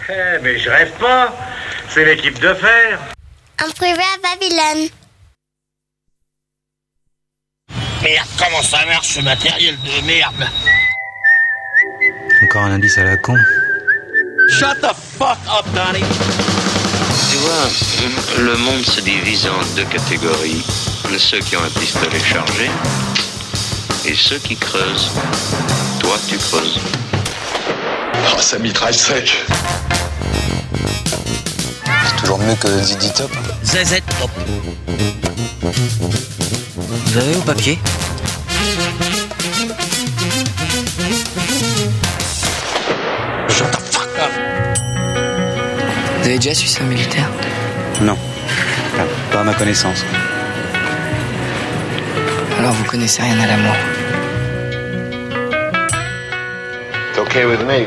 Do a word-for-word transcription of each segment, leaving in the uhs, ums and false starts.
Eh, mais je rêve pas. C'est l'équipe de fer. En privé à Babylone. Merde, comment ça marche ce matériel de merde? Encore un indice à la con. Shut the fuck up, Donnie. Tu vois, le monde se divise en deux catégories. Ceux qui ont un pistolet chargé et ceux qui creusent. Toi, tu creuses. Oh, ça mitraille sec. C'est toujours mieux que Z Z Top. Z Z Top. Vous avez au papier? Shut the fuck up. Vous avez déjà su ça militaire? Non. Enfin, pas à ma connaissance. Alors vous connaissez rien à l'amour. It's okay with me.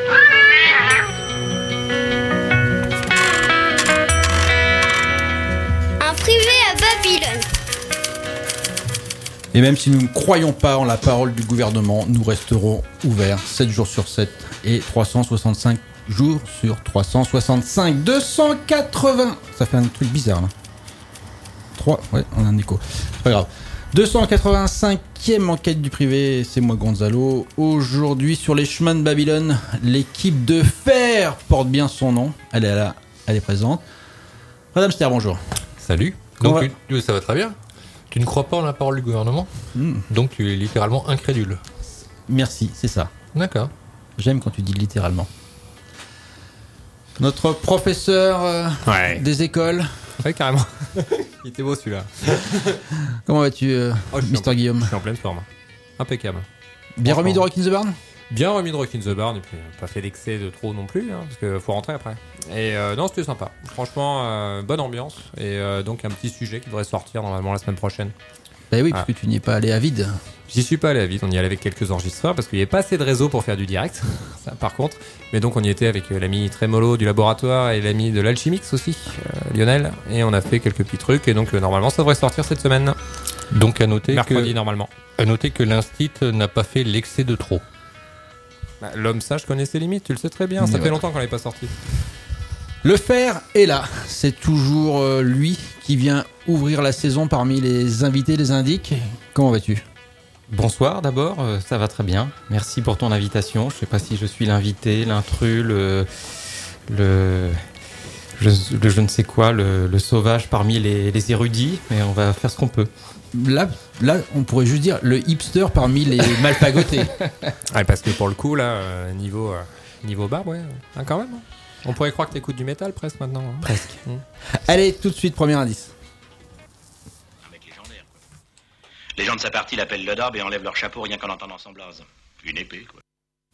En privé à Babylone. Et même si nous ne croyons pas en la parole du gouvernement, nous resterons ouverts sept jours sur sept et trois cent soixante-cinq jours sur trois cent soixante-cinq. deux cent quatre-vingts. Ça fait un truc bizarre là. trois. Ouais, on a un écho. C'est pas grave. deux cent quatre-vingt-cinquième enquête du privé, c'est moi Gonzalo. Aujourd'hui sur les chemins de Babylone, l'équipe de fer porte bien son nom. Elle est là, elle est présente. Madame Ster, bonjour. Salut. Comment Donc tu, ça va très bien. Tu ne crois pas en la parole du gouvernement, mmh. Donc tu es littéralement incrédule. Merci, c'est ça. D'accord. J'aime quand tu dis littéralement. Notre professeur euh, ouais. des écoles. Ouais, carrément. Il était beau celui-là. Comment vas-tu, euh, oh, Mister en, Guillaume? Je suis en pleine forme. Impeccable. Bien remis de Rock in the Barn? Bien remis de Rock in the Barn, et puis pas fait d'excès de trop non plus, hein, parce qu'il faut rentrer après. Et euh, non, c'était sympa. Franchement, euh, bonne ambiance. Et euh, donc un petit sujet qui devrait sortir normalement la semaine prochaine. Bah oui, ah. parce que tu n'y es pas allé à vide. J'y suis pas allé à vide, on y allait avec quelques enregistreurs, parce qu'il n'y avait pas assez de réseau pour faire du direct, ça par contre. Mais donc on y était avec euh, l'ami Trémolo du laboratoire et l'ami de l'Alchimix aussi, euh, Lionel. Et on a fait quelques petits trucs, et donc euh, normalement ça devrait sortir cette semaine. Donc à noter Mercredi que, normalement. À noter que l'Instit n'a pas fait l'excès de trop. Bah, l'homme sage connaît ses limites, tu le sais très bien, Mais ça ouais. fait longtemps qu'on n'est pas sorti. Le fer est là. C'est toujours euh, lui qui vient ouvrir la saison parmi les invités, les indiques. Comment vas-tu? Bonsoir d'abord, euh, ça va très bien. Merci pour ton invitation. Je sais pas si je suis l'invité, l'intrus, le, le, le, le je ne sais quoi, le, le sauvage parmi les, les érudits, mais on va faire ce qu'on peut. Là, là, on pourrait juste dire le hipster parmi les malfagotés. Ouais, parce que pour le coup, là, euh, niveau, euh, niveau barbe, ouais, hein, quand même. Hein. On pourrait croire que t'écoutes du métal presque maintenant. Hein. Presque. Mmh. Allez, tout de suite, premier indice. Un mec légendaire, quoi. Les gens de sa partie l'appellent le Darb et enlèvent leur chapeau rien qu'en entendant son blaze. Une épée, quoi.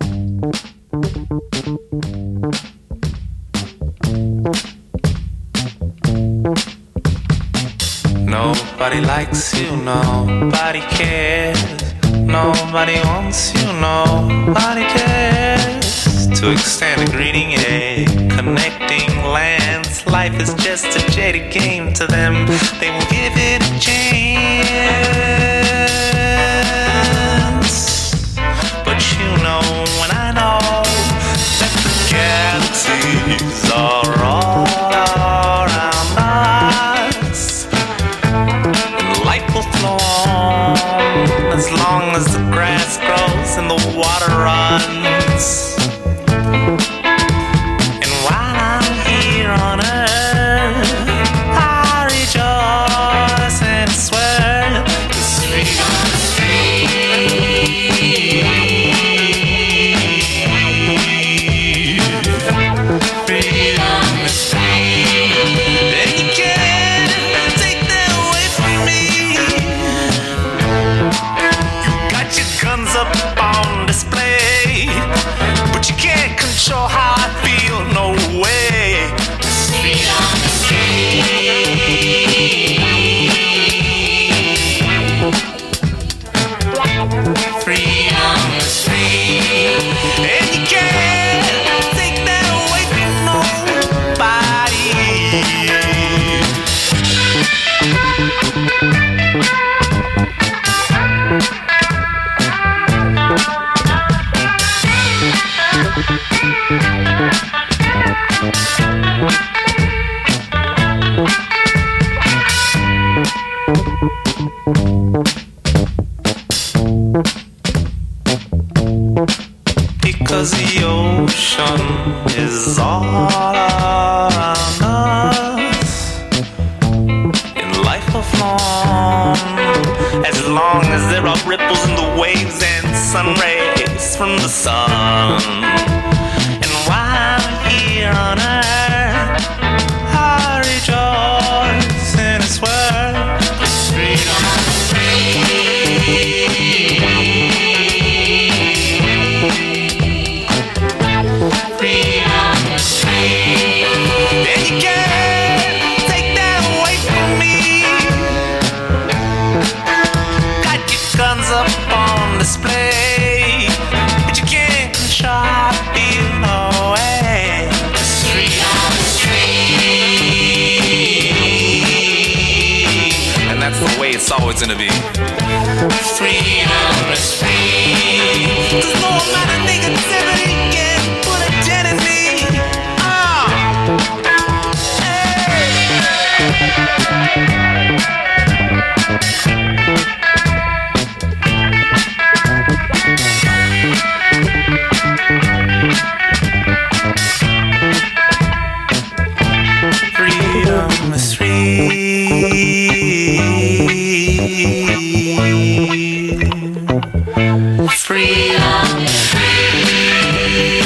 Nobody likes you, nobody cares. Nobody wants you, nobody cares. To extend a greeting, a connecting lands. Life is just a jaded game to them. They will give it a chance. But you know when I know that the galaxies are all around us, and light will flow on as long as the grass grows and the water runs. And while I'm here on earth, I rejoice and swear 'cause the ocean is all around us. In life of long, as long as there are ripples in the waves and sun rays from the sun. And while I'm here on earth, I rejoice in His word. Freedom, freedom, and you can't take that away from me. Got your guns up on display, but you can't try to feel away. It's freedom, it's free, and that's the way it's always gonna be. Freedom is free. 'Cause no amount of negativity can put a dent in me. Ah, freedom is free. Freedom is free.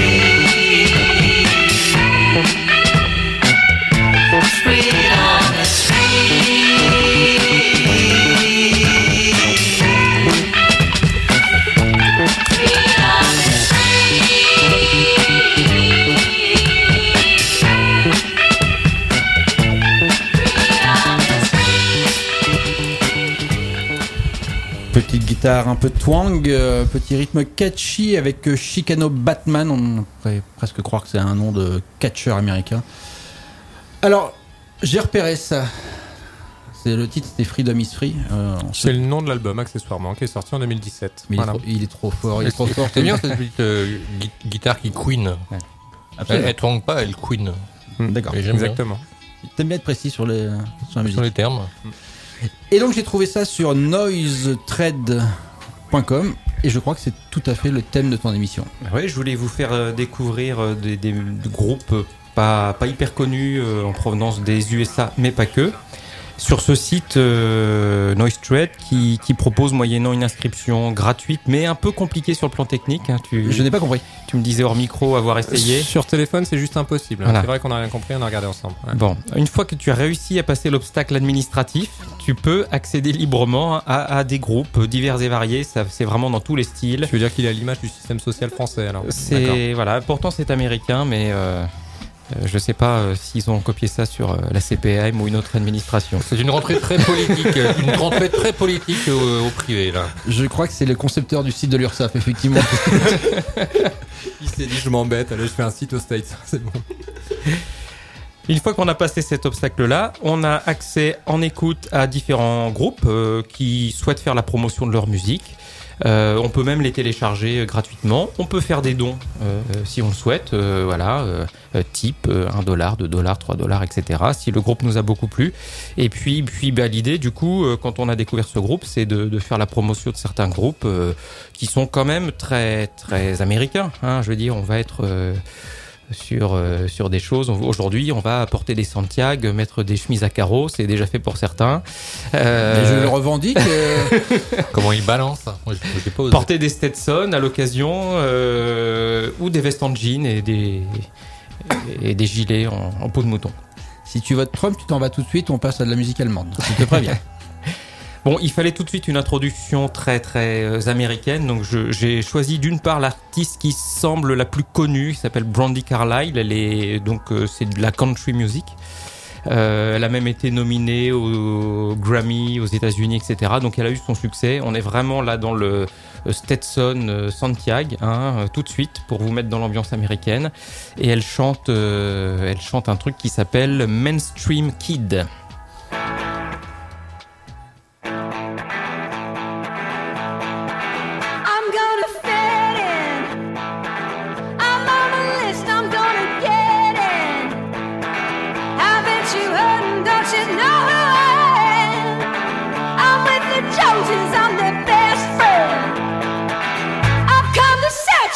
Freedom is free. Freedom is Petite guitare un peu twang, euh, petit rythme catchy avec euh, Chicano Batman. On pourrait presque croire que c'est un nom de catcheur américain. Alors, j'ai repéré ça. C'est le titre, c'était Freedom is Free. Euh, C'est le nom de l'album, accessoirement, qui est sorti en deux mille dix-sept. Mais Voilà. il, est trop, il est trop fort. Il est trop fort. C'est bien cette petite euh, gui- guitare qui queen. Ouais. Elle, elle twang pas, elle queen. D'accord. Et j'aime bien. Exactement. T'aimes bien être précis sur, les, sur la musique. Sur les termes. Et donc j'ai trouvé ça sur noise thread point com et je crois que c'est tout à fait le thème de ton émission. Oui, je voulais vous faire euh, découvrir euh, des, des- des groupes euh, pas, pas hyper connus euh, en provenance des U S A, mais pas que. Sur ce site euh, NoiseThread qui, qui propose moyennant une inscription gratuite, mais un peu compliquée sur le plan technique. Hein, tu, Je n'ai pas compris. Tu me disais hors micro avoir essayé. Sur téléphone, c'est juste impossible. Voilà. C'est vrai qu'on a rien compris, on a regardé ensemble. Ouais. Bon, une fois que tu as réussi à passer l'obstacle administratif, tu peux accéder librement à, à des groupes divers et variés. Ça, c'est vraiment dans tous les styles. Tu veux dire qu'il est à l'image du système social français alors. D'accord. C'est voilà, pourtant c'est américain, mais euh, euh, je sais pas euh, s'ils ont copié ça sur euh, la C P M ou une autre administration. C'est une rentrée très politique, euh, une rentrée très politique au, au privé là. Je crois que c'est le concepteur du site de l'URSSAF, effectivement. Il s'est dit je m'embête, allez je fais un site aux States, c'est bon. Une fois qu'on a passé cet obstacle-là, on a accès en écoute à différents groupes euh, qui souhaitent faire la promotion de leur musique. Euh, on peut même les télécharger euh, gratuitement. On peut faire des dons euh, si on le souhaite. Euh, voilà, euh, euh, type euh, un dollar, deux dollars, trois dollars, et cetera. Si le groupe nous a beaucoup plu. Et puis, puis bah, l'idée, du coup, euh, quand on a découvert ce groupe, c'est de, de faire la promotion de certains groupes euh, qui sont quand même très, très américains. Hein. Je veux dire, on va être... Euh, sur euh, sur des choses. Aujourd'hui, on va porter des Santiago, mettre des chemises à carreaux, c'est déjà fait pour certains. Euh... Mais je le revendique. Euh... Comment il balance? Moi, je, je pas osé. Porter des Stetson à l'occasion, euh, ou des vestes en jean et des et des gilets en, en peau de mouton. Si tu votes Trump, tu t'en vas tout de suite. On passe à de la musique allemande. Je te préviens. Bon, il fallait tout de suite une introduction très très euh, américaine, donc je, j'ai choisi d'une part l'artiste qui semble la plus connue, qui s'appelle Brandi Carlile. Elle est donc euh, c'est de la country music. Euh, elle a même été nominée aux Grammy aux États-Unis, et cetera. Donc elle a eu son succès. On est vraiment là dans le Stetson euh, Santiago, hein, tout de suite pour vous mettre dans l'ambiance américaine. Et elle chante, euh, elle chante un truc qui s'appelle Mainstream Kid. Saturate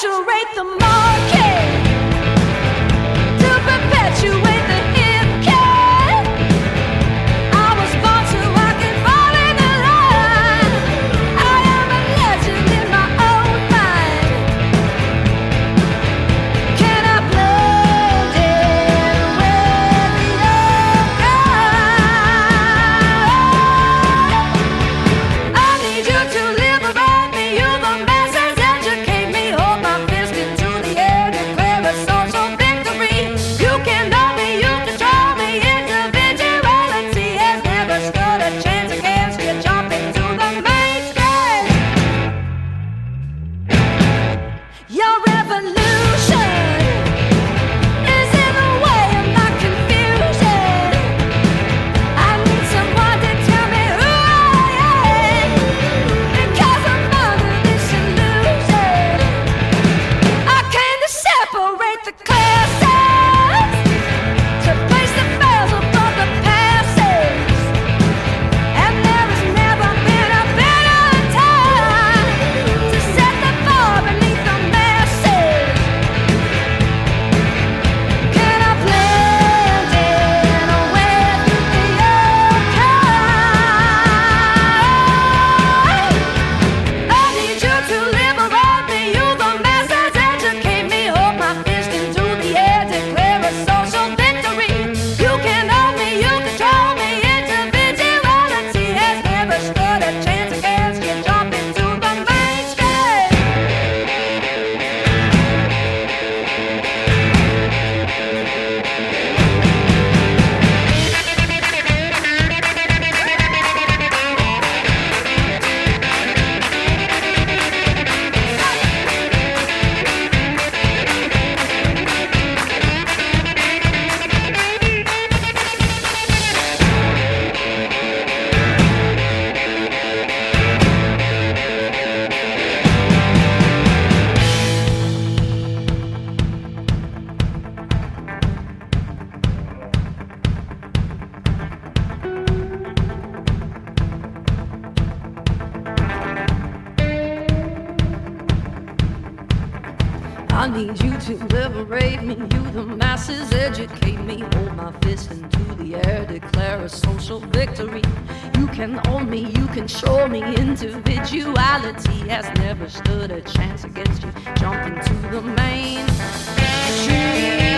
I need you to liberate me. You, the masses, educate me. Hold my fist into the air, declare a social victory. You can own me, you control me. Individuality has never stood a chance against you. Jump into the main street.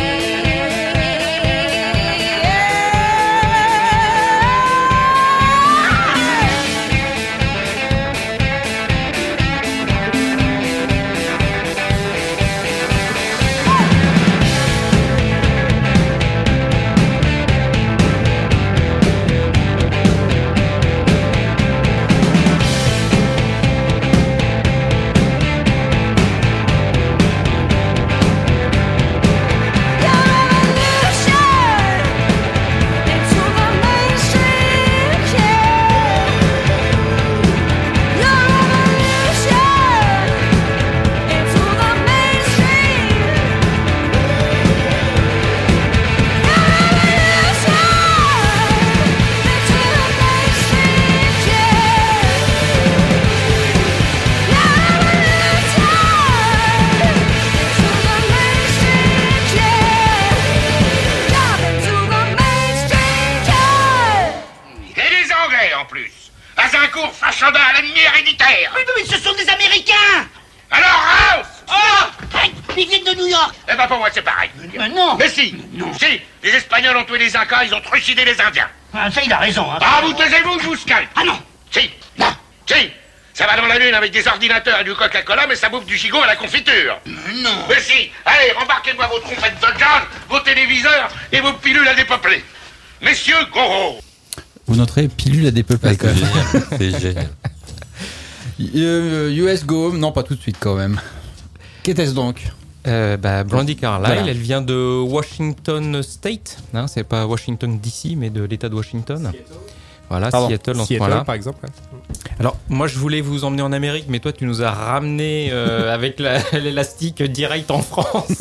Les Incas, ils ont trucidé les Indiens. Ah, ça, il a raison. Hein. Ah, vous taisez-vous, je vous scalpe. Ah non. Si. Non. Si. Ça va dans la lune avec des ordinateurs et du Coca-Cola, mais ça bouffe du gigot à la confiture. Non. Mais si. Allez, rembarquez-moi vos trompettes de jazz, vos téléviseurs et vos pilules à dépeupler. Messieurs, Goro. Vous noterez pilule à dépeupler quand même. C'est génial. euh, U S Go, non, pas tout de suite quand même. Qu'était-ce donc? Euh, bah, Brandi Carlile, voilà. Elle vient de Washington State, hein, c'est pas Washington D C, mais de l'État de Washington. Seattle. Voilà, Pardon. Seattle dans Seattle, ce point-là. par exemple. Ouais. Alors, moi, je voulais vous emmener en Amérique, mais toi, tu nous as ramené euh, avec la, l'élastique direct en France.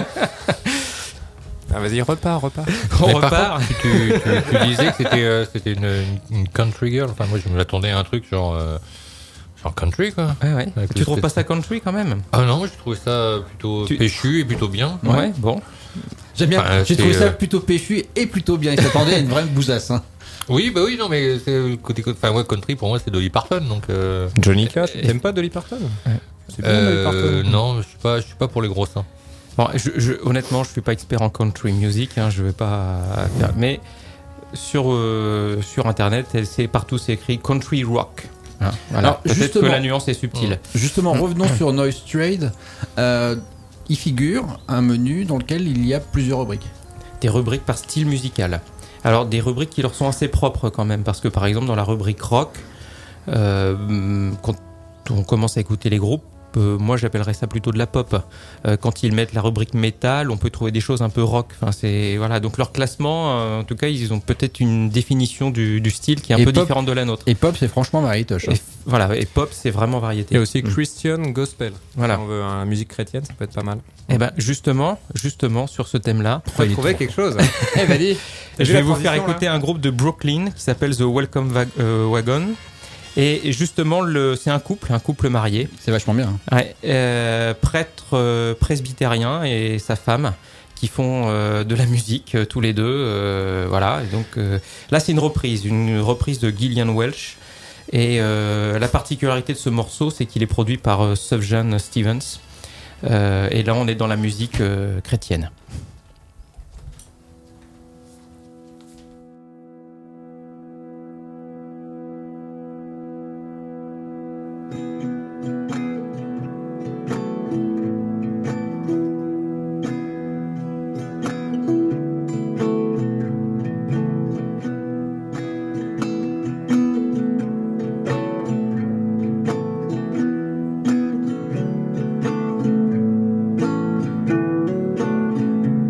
Ah, vas-y, repars, repars. On mais repart. Par contre, tu, tu, tu disais que c'était, euh, c'était une, une country girl. Enfin, moi, je m'attendais à un truc genre. Euh, En country, quoi. Ouais, ouais. Avec Tu le trouves spé- pas ça country quand même? Ah non, je trouvais ça plutôt Tu- péchu et plutôt bien. Ouais, bon. J'aime bien. Enfin, J'ai c'est, trouvé ça euh, plutôt péchu et plutôt bien. Il s'attendait à une vraie bousasse. Hein. Oui, bah oui, non, mais c'est le côté. Enfin, ouais, country pour moi, c'est Dolly Parton, donc. Euh... Johnny Cash, t'aimes pas Dolly Parton? C'est bien Dolly Euh, Parton. non, je suis pas, je suis pas pour les gros seins. Bon, je, je, honnêtement, je suis pas expert en country music, hein, je vais pas faire, mais sur euh, sur internet, c'est partout c'est écrit country rock. Hein, voilà. Alors, Peut-être que justement- la nuance est subtile. Justement, revenons sur Noise Trade. Euh, il figure un menu dans lequel il y a plusieurs rubriques. Des rubriques par style musical. Alors des rubriques qui leur sont assez propres quand même, parce que par exemple dans la rubrique rock, euh, quand on commence à écouter les groupes, euh, moi j'appellerais ça plutôt de la pop. Euh, quand ils mettent la rubrique métal, on peut trouver des choses un peu rock. Enfin c'est voilà, donc leur classement, euh, en tout cas ils ont peut-être une définition du, du style qui est un Et peu pop- différente de la nôtre. Et pop, c'est franchement variétoche. Et, voilà, et pop c'est vraiment variété. Il y a aussi Mm. Christian Gospel. Voilà. Si on veut un musique chrétienne, ça peut être pas mal. Et ben justement, justement sur ce thème-là, Faut trouver quelque chose. Eh ben dis. je vais vous faire écouter un groupe de Brooklyn qui s'appelle The Welcome Va- euh, Wagon. Et justement, le, c'est un couple, un couple marié. C'est vachement bien. Ouais, euh, prêtre euh, presbytérien et sa femme qui font euh, de la musique euh, tous les deux. Euh, voilà. Et donc euh, là, c'est une reprise, une reprise de Gillian Welch. Et euh, la particularité de ce morceau, c'est qu'il est produit par euh, Sufjan Stevens. Euh, et là, on est dans la musique euh, chrétienne. Thank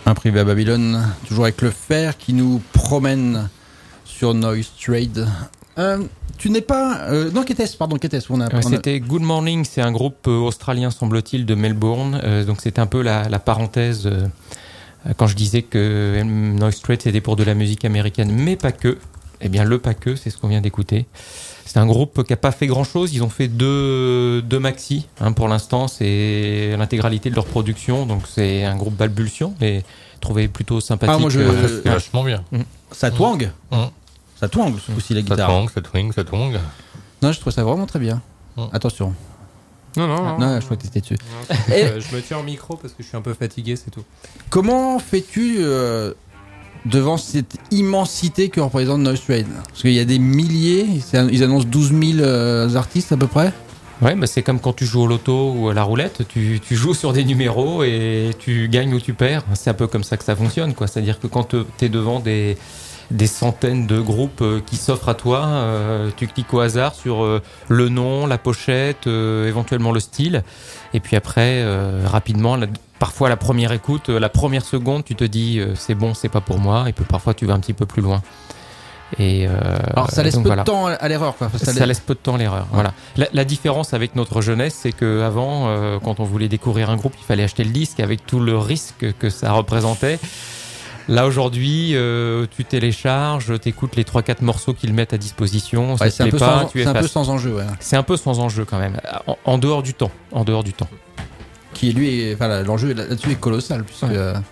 Un privé à Babylone, toujours avec le fer qui nous promène sur Noise Trade. Euh, tu n'es pas... Euh, non, qu'était-ce Pardon, qu'était-ce on a, euh, on a... C'était Good Morning, c'est un groupe euh, australien, semble-t-il, de Melbourne. Euh, donc c'est un peu la, la parenthèse euh, quand je disais que Noise Trade, c'était pour de la musique américaine, mais pas que. Eh bien, le pas que, c'est ce qu'on vient d'écouter. C'est un groupe qui n'a pas fait grand-chose. Ils ont fait deux, deux maxi. Hein, pour l'instant, c'est l'intégralité de leur production. Donc, c'est un groupe balbutiant, mais trouvé plutôt sympathique. Ah, moi, je... C'est vachement bien. Mmh. Ça twang mmh. Ça twang aussi, la guitare. Ça twang, ça twang, ça twang. Non, je trouve ça vraiment très bien. Mmh. Attention. Non, non, non. Non, je crois que t'étais dessus. Non, Et... euh, je me tiens au micro parce que je suis un peu fatigué, c'est tout. Comment fais-tu... Euh... devant cette immensité que représente Noise Trade? Parce qu'il y a des milliers, ils annoncent douze mille euh, artistes à peu près. Ouais, bah c'est comme quand tu joues au loto ou à la roulette, tu, tu joues sur des numéros et tu gagnes ou tu perds. C'est un peu comme ça que ça fonctionne, quoi. C'est-à-dire que quand tu es devant des, des centaines de groupes qui s'offrent à toi, euh, tu cliques au hasard sur euh, le nom, la pochette, euh, éventuellement le style. Et puis après, euh, rapidement, la, parfois la première écoute, la première seconde, tu te dis euh, c'est bon, c'est pas pour moi. Et puis parfois tu vas un petit peu plus loin. Et euh, Alors ça laisse donc, peu voilà. de temps à l'erreur, quoi. Ça, ça laisse peu de temps à l'erreur. Ouais. Voilà. La, la différence avec notre jeunesse, c'est qu'avant, euh, quand on voulait découvrir un groupe, il fallait acheter le disque avec tout le risque que ça représentait. Là aujourd'hui, euh, tu télécharges, t'écoutes les trois quatre morceaux qu'ils mettent à disposition. Ça ouais, te c'est plaît un, peu, pas, sans, tu c'est un peu effaces. sans enjeu. Ouais. C'est un peu sans enjeu quand même, en, en dehors du temps. En dehors du temps. Qui lui, est, enfin l'enjeu là-dessus est colossal puisque ouais. euh,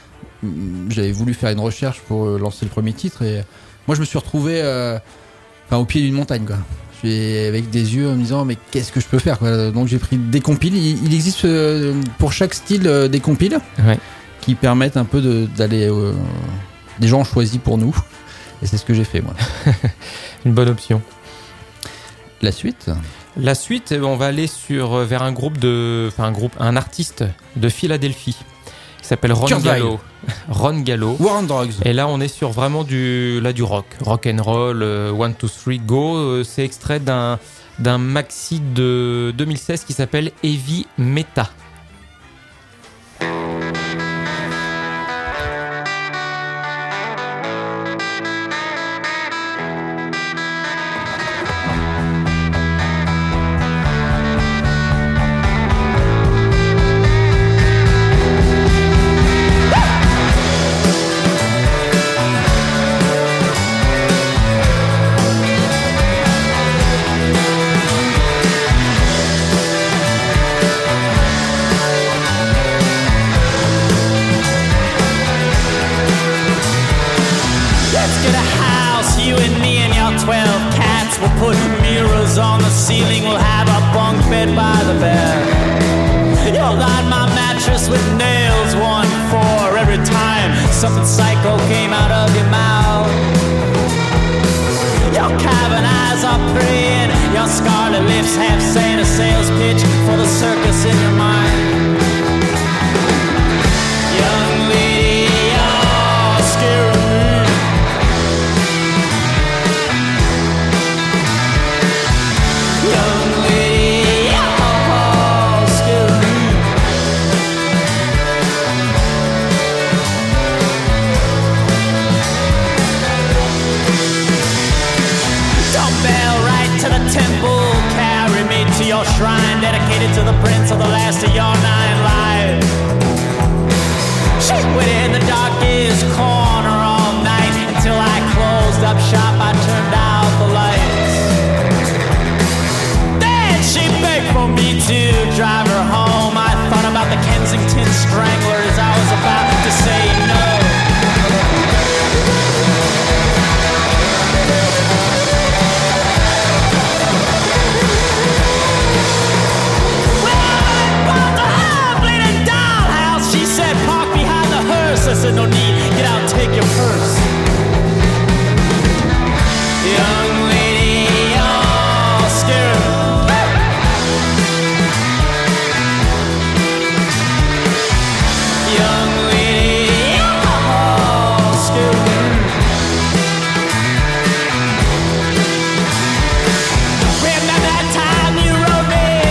j'avais voulu faire une recherche pour lancer le premier titre et moi je me suis retrouvé euh, enfin, au pied d'une montagne, quoi. Je suis avec des yeux en me disant mais qu'est-ce que je peux faire, quoi. Donc j'ai pris des compiles. Il, il existe euh, pour chaque style euh, des compiles ouais. qui permettent un peu de, d'aller. Euh, des gens choisis pour nous et c'est ce que j'ai fait moi. Une bonne option. La suite. La suite, on va aller sur vers un groupe de, enfin un groupe, un artiste de Philadelphie. Il s'appelle Ron Kurzweil. Gallo. Ron Gallo. War on Drugs. Et là, on est sur vraiment du, là, du rock. Rock and roll, euh, one, two, three, go. Euh, c'est extrait d'un, d'un maxi de deux mille seize qui s'appelle Heavy Meta.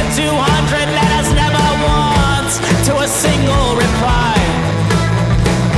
Single reply.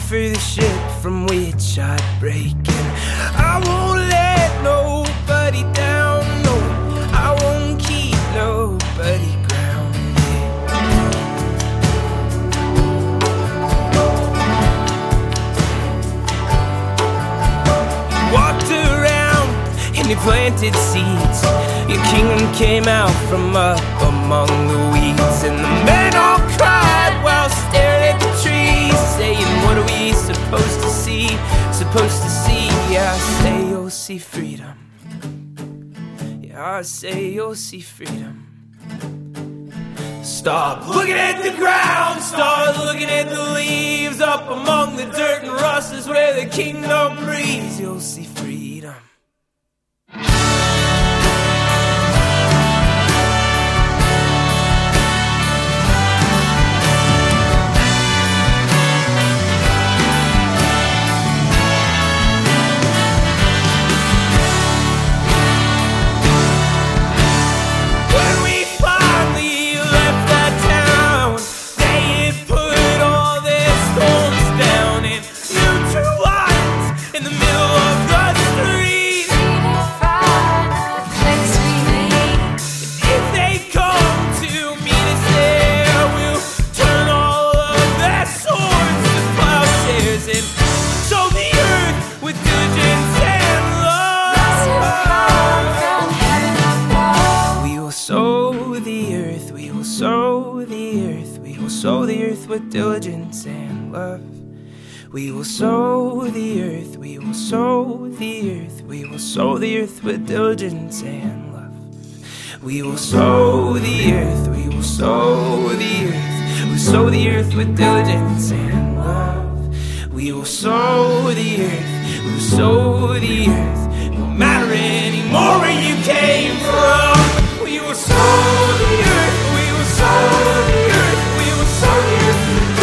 for the ship from which I break. And I won't let nobody down, no, I won't keep nobody grounded. You walked around and you planted seeds. Your kingdom came out from up among the weeds. And the men all cried while staring at the trees, saying, what are we supposed to see, supposed to see? Yeah, I say you'll see freedom. Yeah, I say you'll see freedom. Stop looking at the ground, start looking at the leaves. Up among the dirt and rust is where the kingdom breathes. You'll see freedom. With diligence and love, we will sow the earth, we will sow the earth, we will sow the earth with diligence and love. We will sow the earth, we will sow the earth, we will sow the earth with diligence and love. We will sow the earth, we will sow the earth, no matter anymore where you came from. We will sow the earth, we will sow the earth, we will sow the earth.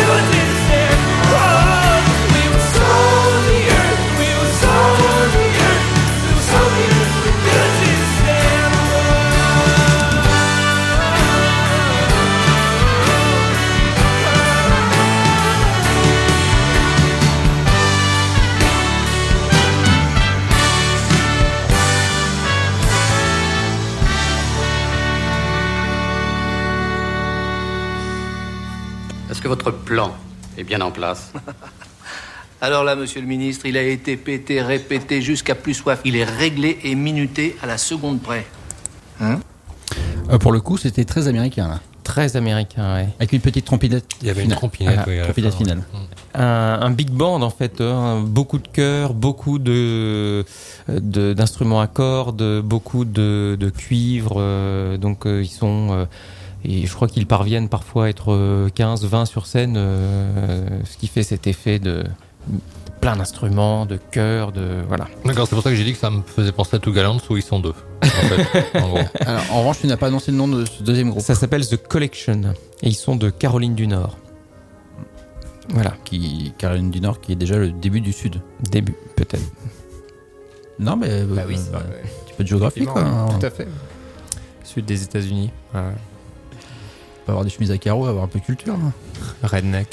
Est-ce que votre plan est bien en place? Alors là, monsieur le ministre, il a été pété, répété jusqu'à plus soif. Il est réglé et minuté à la seconde près. Hein euh, Pour le coup, c'était très américain, là. Très américain, oui. Avec une petite trompinette. Il y avait une trompinette, ah, oui. Trompinette finale. Un, un big band, en fait. Hein, beaucoup de chœurs, beaucoup de, de, d'instruments à cordes, beaucoup de, de cuivre. Euh, donc, euh, ils sont... Euh, Et je crois qu'ils parviennent parfois à être quinze vingt sur scène, euh, ce qui fait cet effet de plein d'instruments, de chœurs, de voilà. D'accord, c'est pour ça que j'ai dit que ça me faisait penser à Two Gallants où ils sont deux. En fait, en gros. Alors, en revanche, tu n'as pas annoncé le nom de ce deuxième groupe. Ça s'appelle The Collection et ils sont de Caroline du Nord. Voilà. Qui, Caroline du Nord, qui est déjà le début du Sud. Début, peut-être. Non, mais bah oui, euh, un petit peu de géographie, quoi. Hein. Tout à fait. Sud des États-Unis. Ouais. On peut avoir des chemises à carreaux, avoir un peu de culture. Hein. Redneck.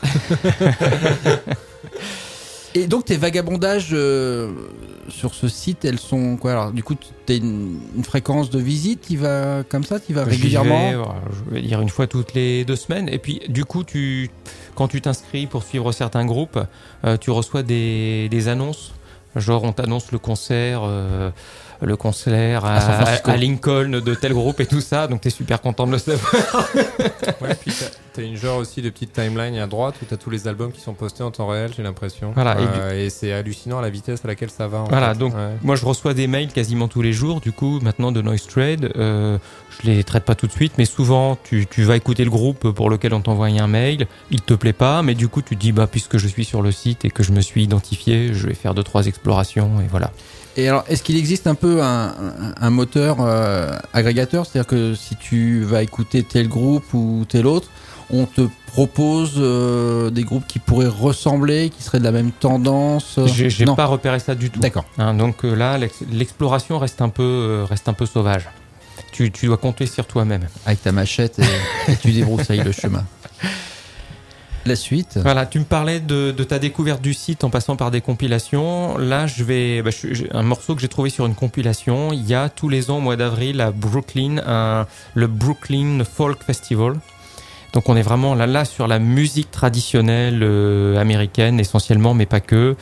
Et donc tes vagabondages euh, sur ce site, elles sont quoi? Alors du coup, tu as une, une fréquence de visite qui va comme ça, tu vas régulièrement? J'y vais, je vais dire une fois toutes les deux semaines. Et puis du coup, tu, quand tu t'inscris pour suivre certains groupes, euh, tu reçois des, des annonces. Genre on t'annonce le concert... Euh, le concert à, à, à Lincoln de tel groupe et tout ça, donc t'es super content de le savoir. Ouais, puis t'as, t'as une genre aussi de petite timeline à droite où t'as tous les albums qui sont postés en temps réel, j'ai l'impression. Voilà, euh, et, et c'est hallucinant à la vitesse à laquelle ça va. En voilà, fait. donc ouais. Moi je reçois des mails quasiment tous les jours, du coup maintenant de Noise Trade, euh, je les traite pas tout de suite, mais souvent tu, tu vas écouter le groupe pour lequel on t'envoie un mail, il te plaît pas, mais du coup tu te dis bah puisque je suis sur le site et que je me suis identifié, je vais faire deux trois explorations et voilà. Et alors, est-ce qu'il existe un peu un, un, un moteur euh, agrégateur? C'est-à-dire que si tu vas écouter tel groupe ou tel autre, on te propose euh, des groupes qui pourraient ressembler, qui seraient de la même tendance? J'ai, j'ai pas repéré ça du tout. D'accord. Hein, donc euh, là, l'ex- l'exploration reste un peu, euh, reste un peu sauvage. Tu, tu dois compter sur toi-même. Avec ta machette et, et tu débroussailles le chemin. La suite. Voilà, tu me parlais de, de ta découverte du site en passant par des compilations. Là, je vais, bah, je, je, un morceau que j'ai trouvé sur une compilation. Il y a tous les ans au mois d'avril à Brooklyn, un, le Brooklyn Folk Festival. Donc on est vraiment là, là sur la musique traditionnelle euh, américaine essentiellement, mais pas que,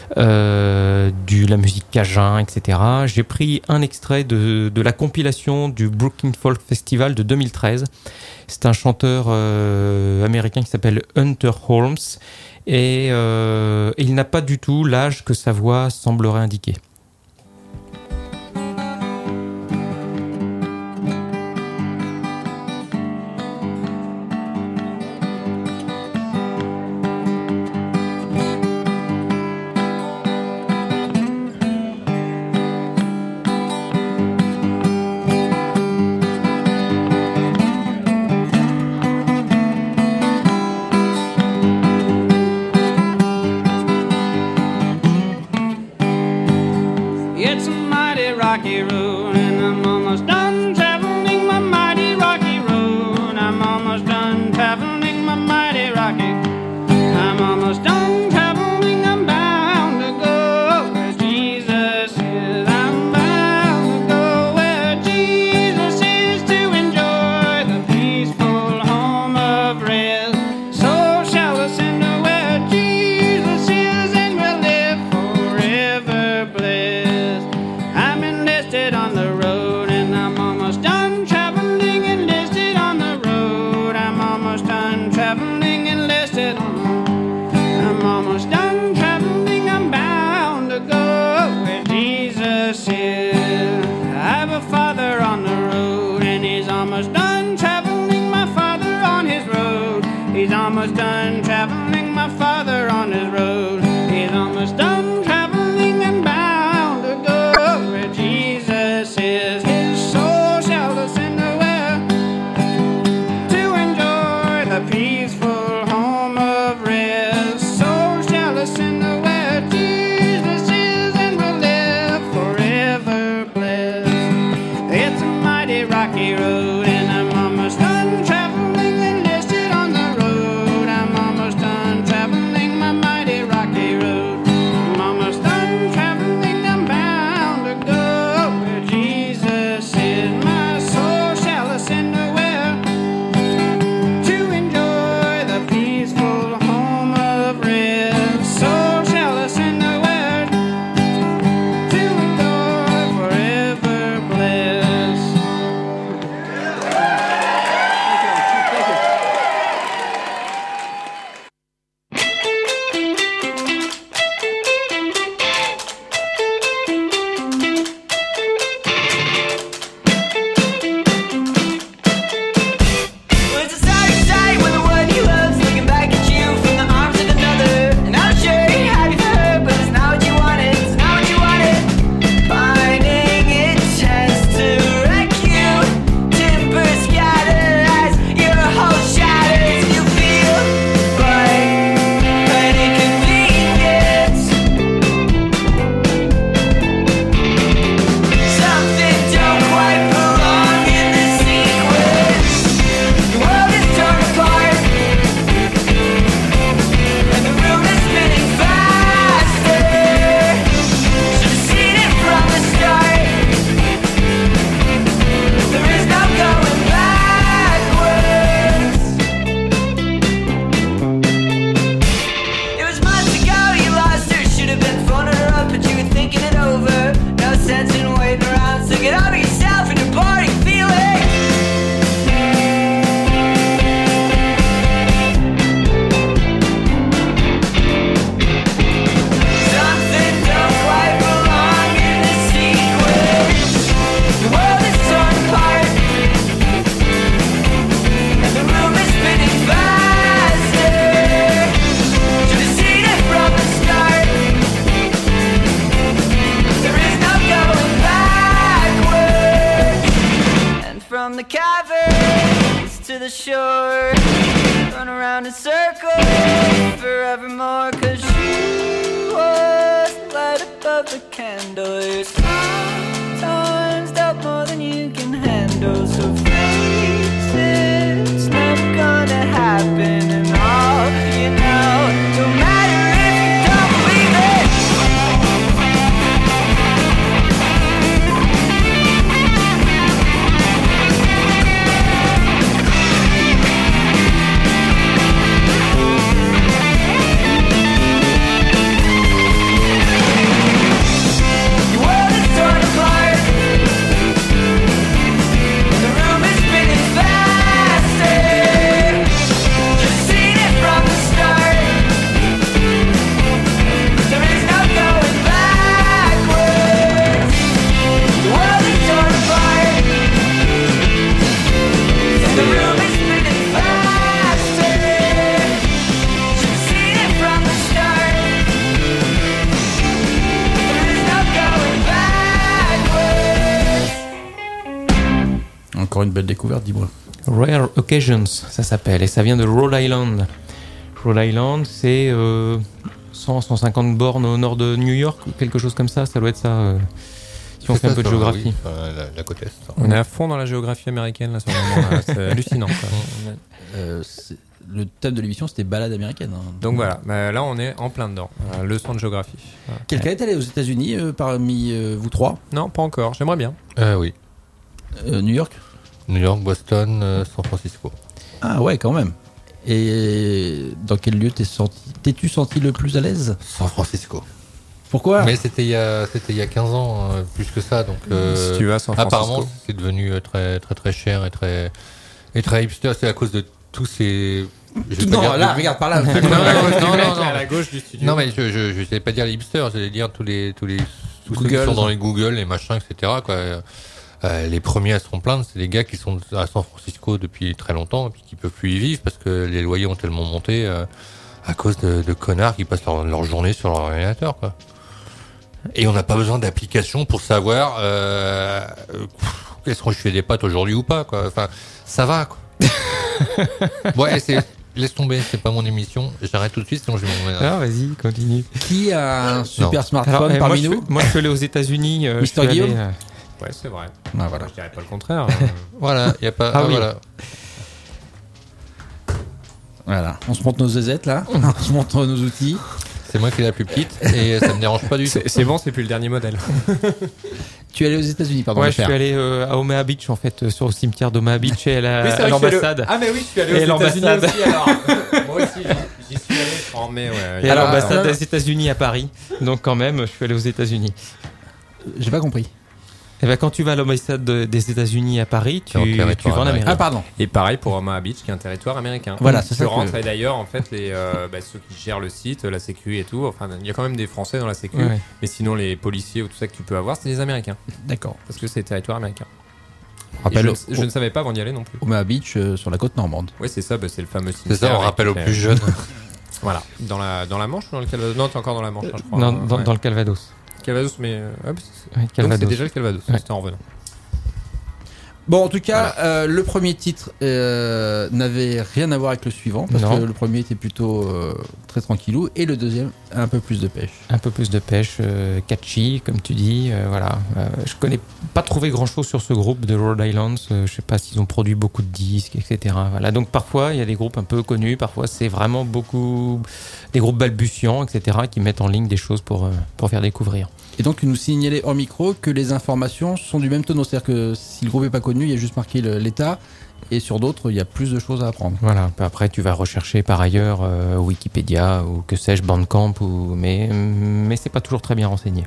euh, du la musique cajun, et cetera. J'ai pris un extrait de, de la compilation du Brooklyn Folk Festival de deux mille treize. C'est un chanteur euh, américain qui s'appelle Hunter Holmes et, euh, et il n'a pas du tout l'âge que sa voix semblerait indiquer. So face it, it's never gonna happen, and all Encore une belle découverte, dis-moi. Rare Occasions, ça s'appelle, et ça vient de Rhode Island. Rhode Island, c'est euh, cent à cent cinquante bornes au nord de New York, ou quelque chose comme ça, ça doit être ça, euh, si on C'est fait ça, un peu de ça, géographie. oui, enfin, la, la côte est. ça. On est à fond dans la géographie américaine là, sur le moment, là. C'est hallucinant. Quoi. Euh, c'est- le thème de l'émission, c'était balade américaine. hein. Donc voilà, bah, là on est en plein dedans. Euh, leçon de géographie. Voilà. Quelqu'un est allé aux États-Unis euh, parmi euh, vous trois? Non, pas encore. J'aimerais bien. Euh, oui. Euh, New York? New York, Boston, euh, San Francisco. Ah ouais, quand même. Et dans quel lieu t'es senti, t'es-tu senti le plus à l'aise? San Francisco. Pourquoi? Mais c'était il y a, c'était il y a quinze ans, euh, plus que ça. Donc, euh, Si tu vas à San Francisco. apparemment, c'est devenu euh, très, très, très cher et très, et très hipster. C'est à cause de tous ces. je vais pas Non, dire là, de- regarde par là. non, non, Du non, mec, non, là, à non. la gauche du studio. Non, mais je, je, je vais pas dire les hipsters, je vais dire tous les, tous les, tous ceux qui Google. sont dans les Google, les machins, et cetera, quoi. Euh, les premiers à se en plaindre, c'est les gars qui sont à San Francisco depuis très longtemps et puis qui peuvent plus y vivre parce que les loyers ont tellement monté euh, à cause de, de connards qui passent leur, leur journée sur leur ordinateur, quoi. Et on n'a pas besoin d'application pour savoir euh, euh, est-ce qu'on fait des pâtes aujourd'hui ou pas, quoi. Enfin, ça va, quoi. Ouais, c'est laisse tomber, c'est pas mon émission. J'arrête tout de suite, sinon je vais m'en Ah, vas-y, continue. Qui a un super Non. smartphone Alors, euh, parmi moi, nous? je, moi, je suis allé aux États-Unis. euh, je Mister suis allé, Guillaume euh, Ouais, c'est vrai. Ah, voilà. Je dirais pas le contraire. Voilà, y a pas. Ah Ah, oui. voilà. Voilà. On se montre nos zézettes là. On se montre nos outils. C'est moi qui est la plus petite et ça me dérange pas du tout. C'est c'est bon, c'est plus le dernier modèle. Tu es allé aux États-Unis, pardon. Ouais, le je suis père. allé euh, à Omaha Beach, en fait, euh, sur le cimetière d'Omaha Beach et à la- Oui, c'est à vrai que je suis allé- l'ambassade. Ah, mais oui, je suis allé Et aux États-Unis l'ambassade. aussi alors. Moi aussi, j'y j'y suis allé en mai, ouais. Et à Alors, l'ambassade euh, des États-Unis à Paris. Donc, quand même, je suis allé aux États-Unis. J'ai pas compris. Et ben, quand tu vas à l'ambassade de- des États-Unis à Paris, tu, C'est en territoire tu vas en Amérique. Ah, pardon. Et pareil pour Omaha Beach, qui est un territoire américain. Voilà, c'est tu ça que- rentres et d'ailleurs, en fait, les, euh, bah, ceux qui gèrent le site, la sécu et tout, enfin, il y a quand même des Français dans la sécu, Ouais. mais sinon, les policiers ou tout ça que tu peux avoir, c'est des Américains. D'accord. Parce que c'est territoire américain. Et Rappelle je, au- je ne savais pas avant d'y aller non plus. Omaha Beach euh, sur la côte normande. Oui, c'est ça, bah, c'est le fameux C'est cimetière. ça, on avec rappelle aux les- plus jeunes. Voilà. Dans la, dans la Manche ou dans le Calvados? Non, t'es encore dans la Manche, hein, je crois. Dans, hein, dans, ouais. dans le Calvados. Calvados, mais. euh, ah, bah, c'est- Ouais, Donc Calvados. c'est déjà le Calvados, Ouais. c'était en revenant. Bon, en tout cas, euh, le premier titre euh, n'avait rien à voir avec le suivant, parce Non. que le premier était plutôt euh, très tranquillou, et le deuxième, un peu plus de pêche. Un peu plus de pêche, euh, catchy, comme tu dis. euh, voilà. Euh, je connais pas trouvé grand chose sur ce groupe de Rhode Island. Euh, je sais pas s'ils ont produit beaucoup de disques, et cetera. Voilà. Donc parfois, il y a des groupes un peu connus. Parfois, c'est vraiment beaucoup des groupes balbutiants, et cetera, qui mettent en ligne des choses pour, euh, pour faire découvrir. Et donc, tu nous signalais en micro que les informations sont du même tonneau. C'est-à-dire que si le groupe n'est pas connu, il y a juste marqué le- l'état, et sur d'autres, il y a plus de choses à apprendre. Voilà. Puis après, tu vas rechercher par ailleurs euh, Wikipédia ou que sais-je, Bandcamp, ou... mais, mais c'est pas toujours très bien renseigné.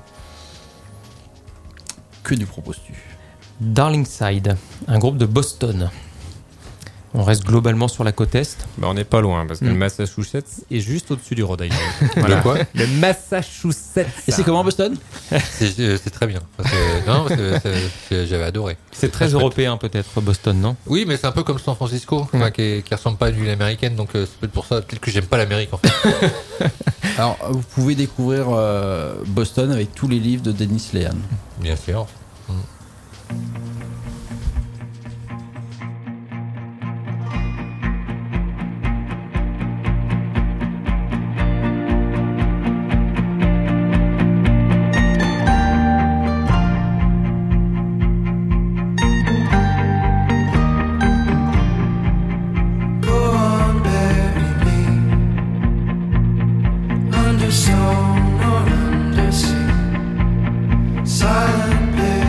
Que nous proposes-tu? Darlingside, un groupe de Boston. On reste globalement sur la côte est. Bah, on n'est pas loin, parce que Mm. le Massachusetts est juste au-dessus du Rhode Island. Voilà. Le quoi? Le Massachusetts. Et c'est comment Boston? C'est euh, c'est très bien. Enfin, c'est- non, c'est- c'est- c'est- j'avais adoré. C'est très chouette. européen peut-être, Boston, non? Oui, mais c'est un peu comme San Francisco, enfin, Ouais. qui, qui ressemble pas à une ville américaine, donc euh, c'est peut-être pour ça, peut-être que j'aime pas l'Amérique en fait. Alors, vous pouvez découvrir euh, Boston avec tous les livres de Dennis Lehane. Bien sûr. Mm. Go on, bury me under stone or under sea. Silent, baby.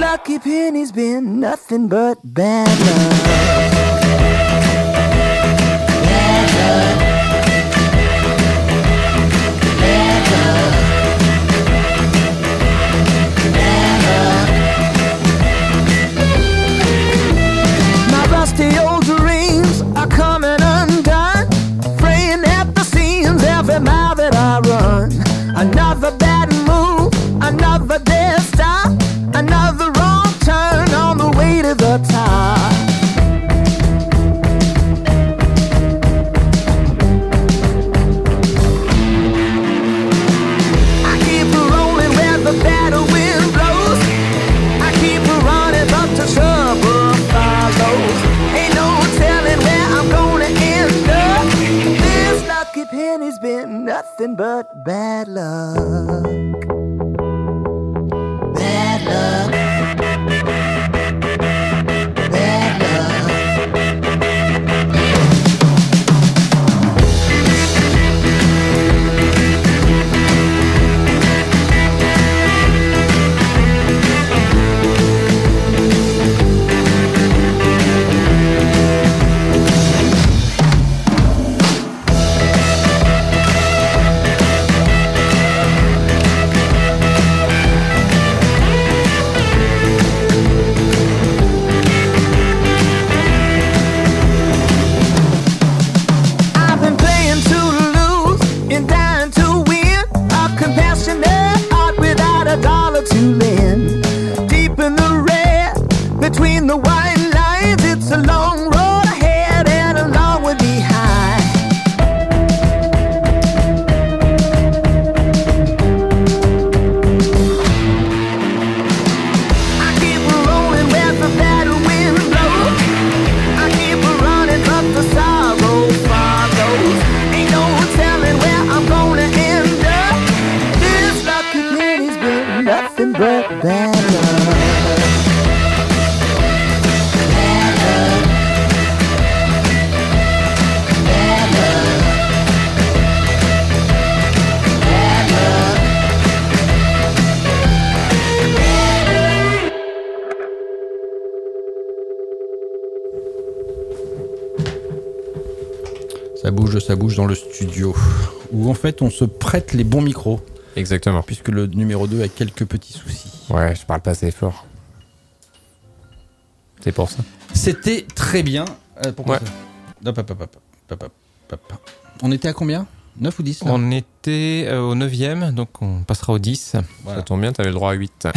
lucky penny's been nothing but bad luck. Bad luck. Bad luck. Bad luck. My rusty old dreams are coming undone, fraying at the seams every mile that I run. Another bad move, another dead stop, another wrong turn on the way to the top. I keep rolling where the battle wind blows. I keep running up to trouble follows. Ain't no telling where I'm gonna end up. This lucky penny's been nothing but bad luck. Bad luck. Bad luck. I've been playing to lose and dying to win. A compassionate heart without a dollar to lend. Deep in the red, between the white lines, it's a long road ahead and a long one behind. I keep rolling where the battle wind blows. I keep running, but the sorrow follows. Ain't no telling where I'm gonna end up. This lucky penny's been nothing but bad luck. Bad luck. Bad luck. Bad luck. Ça bouge, ça bouge dans le studio. Où en fait on se prête les bons micros. Exactement. Puisque le numéro deux a quelques petits soucis. Ouais, je parle pas assez fort. C'est pour ça. C'était très bien. Euh, pourquoi Ouais. ça Hop, hop, hop, hop, hop, hop, hop, hop. On était à combien neuf ou dix là On était euh, au neuvième, donc on passera au dix. Voilà. Ça tombe bien, t'avais le droit à huit.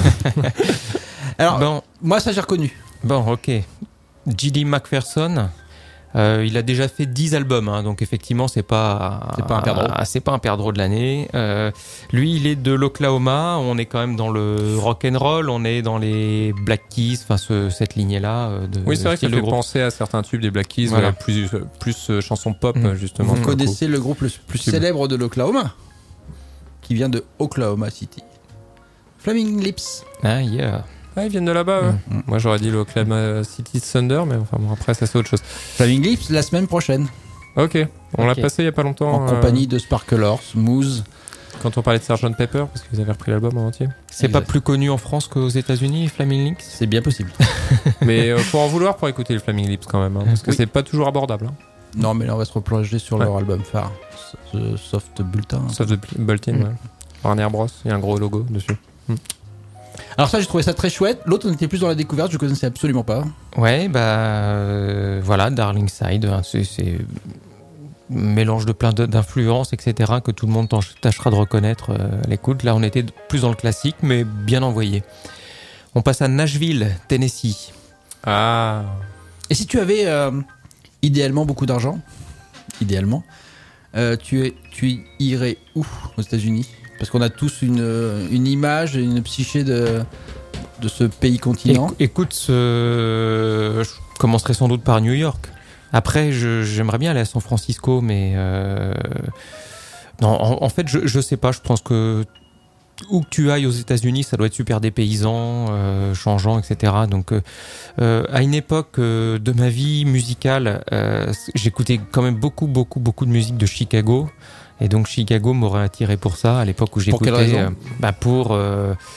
Alors, Bon, moi ça j'ai reconnu. bon, ok. J D McPherson, euh, il a déjà fait dix albums, hein, donc effectivement, c'est pas, C'est pas un perdreau. ah, c'est pas un perdreau de l'année. Euh, lui, il est de l'Oklahoma. On est quand même dans le rock and roll. On est dans les Black Keys, enfin ce, cette lignée-là. euh, De, Oui, c'est vrai que ça style de fait groupe. penser à certains tubes des Black Keys, Voilà. euh, plus, euh, plus euh, chansons pop, Mm. euh, justement. Vous pour le coup. connaissez le groupe le plus Tube. célèbre de l'Oklahoma, qui vient de Oklahoma City. Flaming Lips. Ah, yeah. Ah, ils viennent de là-bas, ouais. Mm. Moi, j'aurais dit l'Oklahoma City Thunder, mais enfin, bon, après, ça, c'est autre chose. Flaming Lips la semaine prochaine. Ok, on l'a Ok. passé il y a pas longtemps. En euh, compagnie de Sparklers, Moose. Quand on parlait de sergent Pepper, parce qu'ils avaient repris l'album en entier. C'est pas Exact. plus connu en France qu'aux États-Unis, Flaming Lips. C'est bien possible. Mais euh, faut en vouloir pour écouter les Flaming Lips quand même, hein, parce que Oui. c'est pas toujours abordable. Hein. Non, mais là on va se replonger sur Ouais. leur album phare, The Soft Bulletin. Sauf de Bolton, Mm. ouais. Warner Bros, il y a un gros logo dessus. Alors ça j'ai trouvé ça très chouette. L'autre on était plus dans la découverte, je connaissais absolument pas. Ouais, bah euh, voilà, Darling Side, hein, c'est, c'est mélange de plein de- d'influences, et cetera, que tout le monde tâche- tâchera de reconnaître euh, à l'écoute. Là, on était plus dans le classique, mais bien envoyé. On passe à Nashville, Tennessee. Ah. Et si tu avais euh, idéalement beaucoup d'argent, idéalement, euh, tu, es, tu irais où aux États-Unis? Parce qu'on a tous une, une image et une psyché de, de ce pays continent. Écou- Écoute, ce- je commencerai sans doute par New York. Après, je- j'aimerais bien aller à San Francisco, mais euh, non, en, en fait, je, je sais pas. Je pense que où que tu ailles aux États-Unis, ça doit être super dépaysant, euh, changeant, et cetera. Donc, euh, euh, à une époque euh, de ma vie musicale, euh, j'écoutais quand même beaucoup, beaucoup, beaucoup de musique de Chicago. Et donc Chicago m'aurait attiré pour ça à l'époque où Pour quelle j'écoutais. raison euh, bah pour euh,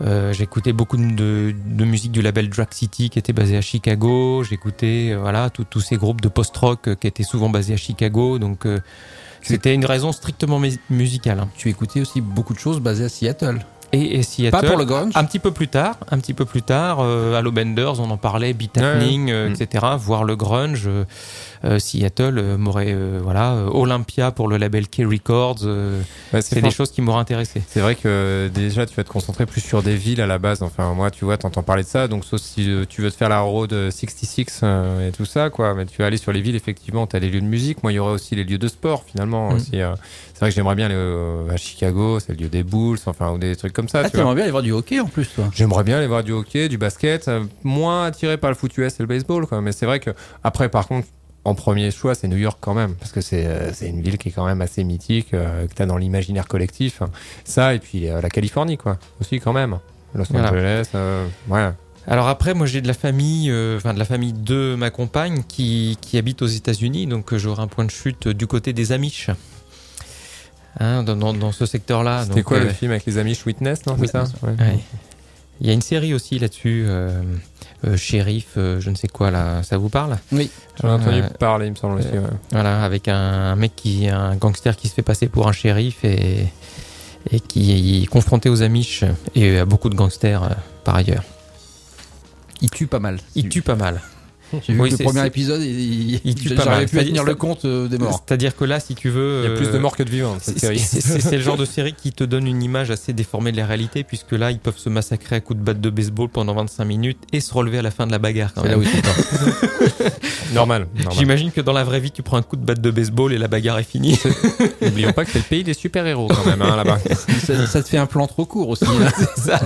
Euh, j'écoutais beaucoup de, de musique du label Drag City qui était basé à Chicago. J'écoutais euh, voilà tous ces groupes de post-rock euh, qui étaient souvent basés à Chicago. Donc euh, c'était une raison strictement mu- musicale. Hein. Tu écoutais aussi beaucoup de choses basées à Seattle. Et, et Seattle, pas pour le grunge. Un petit peu plus tard, un petit peu plus tard, euh, Halo Benders, on en parlait, Beat Happening, ouais. euh, mmh. et cetera. Voire le grunge. Euh, euh, Seattle euh, m'aurait, euh, voilà, euh, Olympia pour le label K Records. Euh, ouais, c'est, c'est des choses qui m'auraient intéressé. C'est vrai que déjà tu vas te concentrer plus sur des villes à la base. Enfin moi, tu vois, t'entends parler de ça. Donc sauf si euh, tu veux te faire la road soixante-six euh, et tout ça, quoi. Mais tu vas aller sur les villes, effectivement, t'as les lieux de musique. Moi, il y aurait aussi les lieux de sport, finalement. Mmh. Aussi, euh, c'est vrai que j'aimerais bien aller euh, à Chicago, c'est le lieu des Bulls, enfin ou des trucs comme ça. Ah, tu t'aimerais bien aller voir du hockey en plus, toi. J'aimerais bien aller voir du hockey, du basket, euh, moins attiré par le foot U S et le baseball, quoi. Mais c'est vrai que après, par contre, en premier choix, c'est New York quand même, parce que c'est euh, c'est une ville qui est quand même assez mythique, euh, que t'as dans l'imaginaire collectif. Hein. Ça et puis euh, la Californie, quoi, aussi quand même. Los voilà. Angeles, euh, ouais. Alors après, moi j'ai de la famille, euh, enfin de la famille de ma compagne qui qui habite aux États-Unis, donc euh, j'aurai un point de chute du côté des Amish. Hein, dans, dans, dans ce secteur-là. C'était donc, quoi euh, le film avec les Amish Witness, non, oui, c'est ça ouais. Ouais. Il y a une série aussi là-dessus, euh, euh, Shérif, euh, je ne sais quoi là, ça vous parle ? Oui, j'en ai entendu euh, parler, il me semble aussi. Ouais. Voilà, avec un, un mec qui, un gangster qui se fait passer pour un shérif et et qui est confronté aux Amish et à beaucoup de gangsters euh, par ailleurs. Il tue pas mal. Il tue pas mal. J'ai vu oui, le c'est, premier c'est... épisode, il, il tue pas mal. J'aurais pu tenir le compte euh, des morts. C'est-à-dire que là, si tu veux, il y a plus de morts que de vivants. Cette c'est, série. C'est, c'est, c'est le genre de série qui te donne une image assez déformée de la réalité, puisque là, ils peuvent se massacrer à coups de batte de baseball pendant vingt-cinq minutes et se relever à la fin de la bagarre. Quand c'est même. Là où ils normal, normal. J'imagine que dans la vraie vie, tu prends un coup de batte de baseball et la bagarre est finie. N'oublions pas que c'est le pays des super-héros quand même, hein, là-bas. ça, ça te fait un plan trop court aussi. Hein. C'est ça.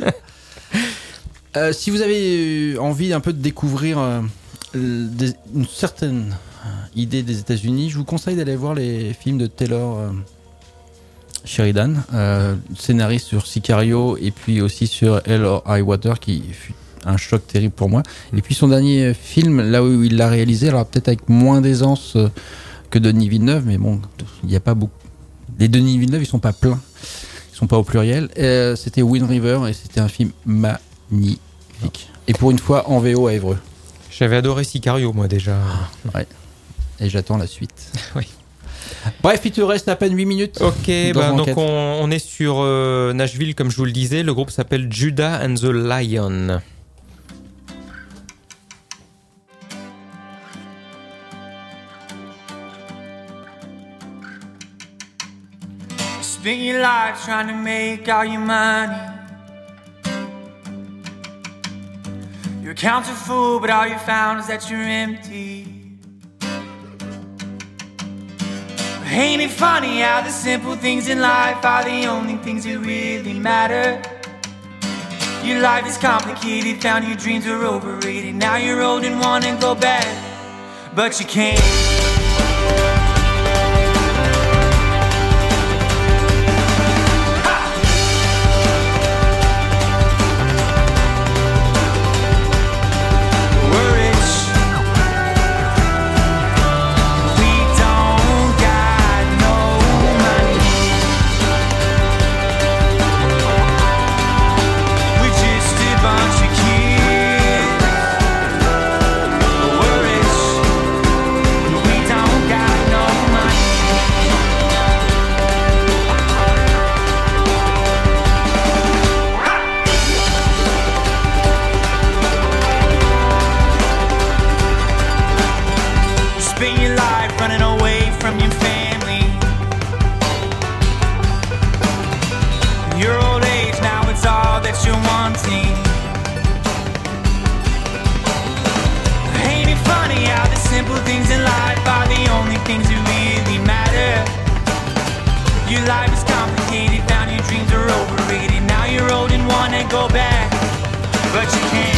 euh, si vous avez envie un peu de découvrir euh, des, une certaine idée des États-Unis, je vous conseille d'aller voir les films de Taylor euh, Sheridan, euh, scénariste sur Sicario et puis aussi sur Hell or High Water, qui fut un choc terrible pour moi. Et puis son dernier film, là où il l'a réalisé, alors peut-être avec moins d'aisance euh, que Denis Villeneuve, mais bon, il n'y a pas beaucoup. Les Denis Villeneuve, ils sont pas pleins, ils sont pas au pluriel. Euh, c'était Wind River et c'était un film magnifique. Et pour une fois en V O à Évreux. J'avais adoré Sicario, moi déjà. Ouais. Et j'attends la suite. Oui. Bref, il te reste à peine huit minutes. Ok, bah, donc on, on est sur euh, Nashville, comme je vous le disais. Le groupe s'appelle Judah and the Lion. Spend your life trying to make all your money. Your accounts are full, but all you found is that you're empty. Ain't it funny how the simple things in life are the only things that really matter? Your life is complicated, found your dreams were overrated. Now you're old and wanna go back, but you can't. Go back, but you can't.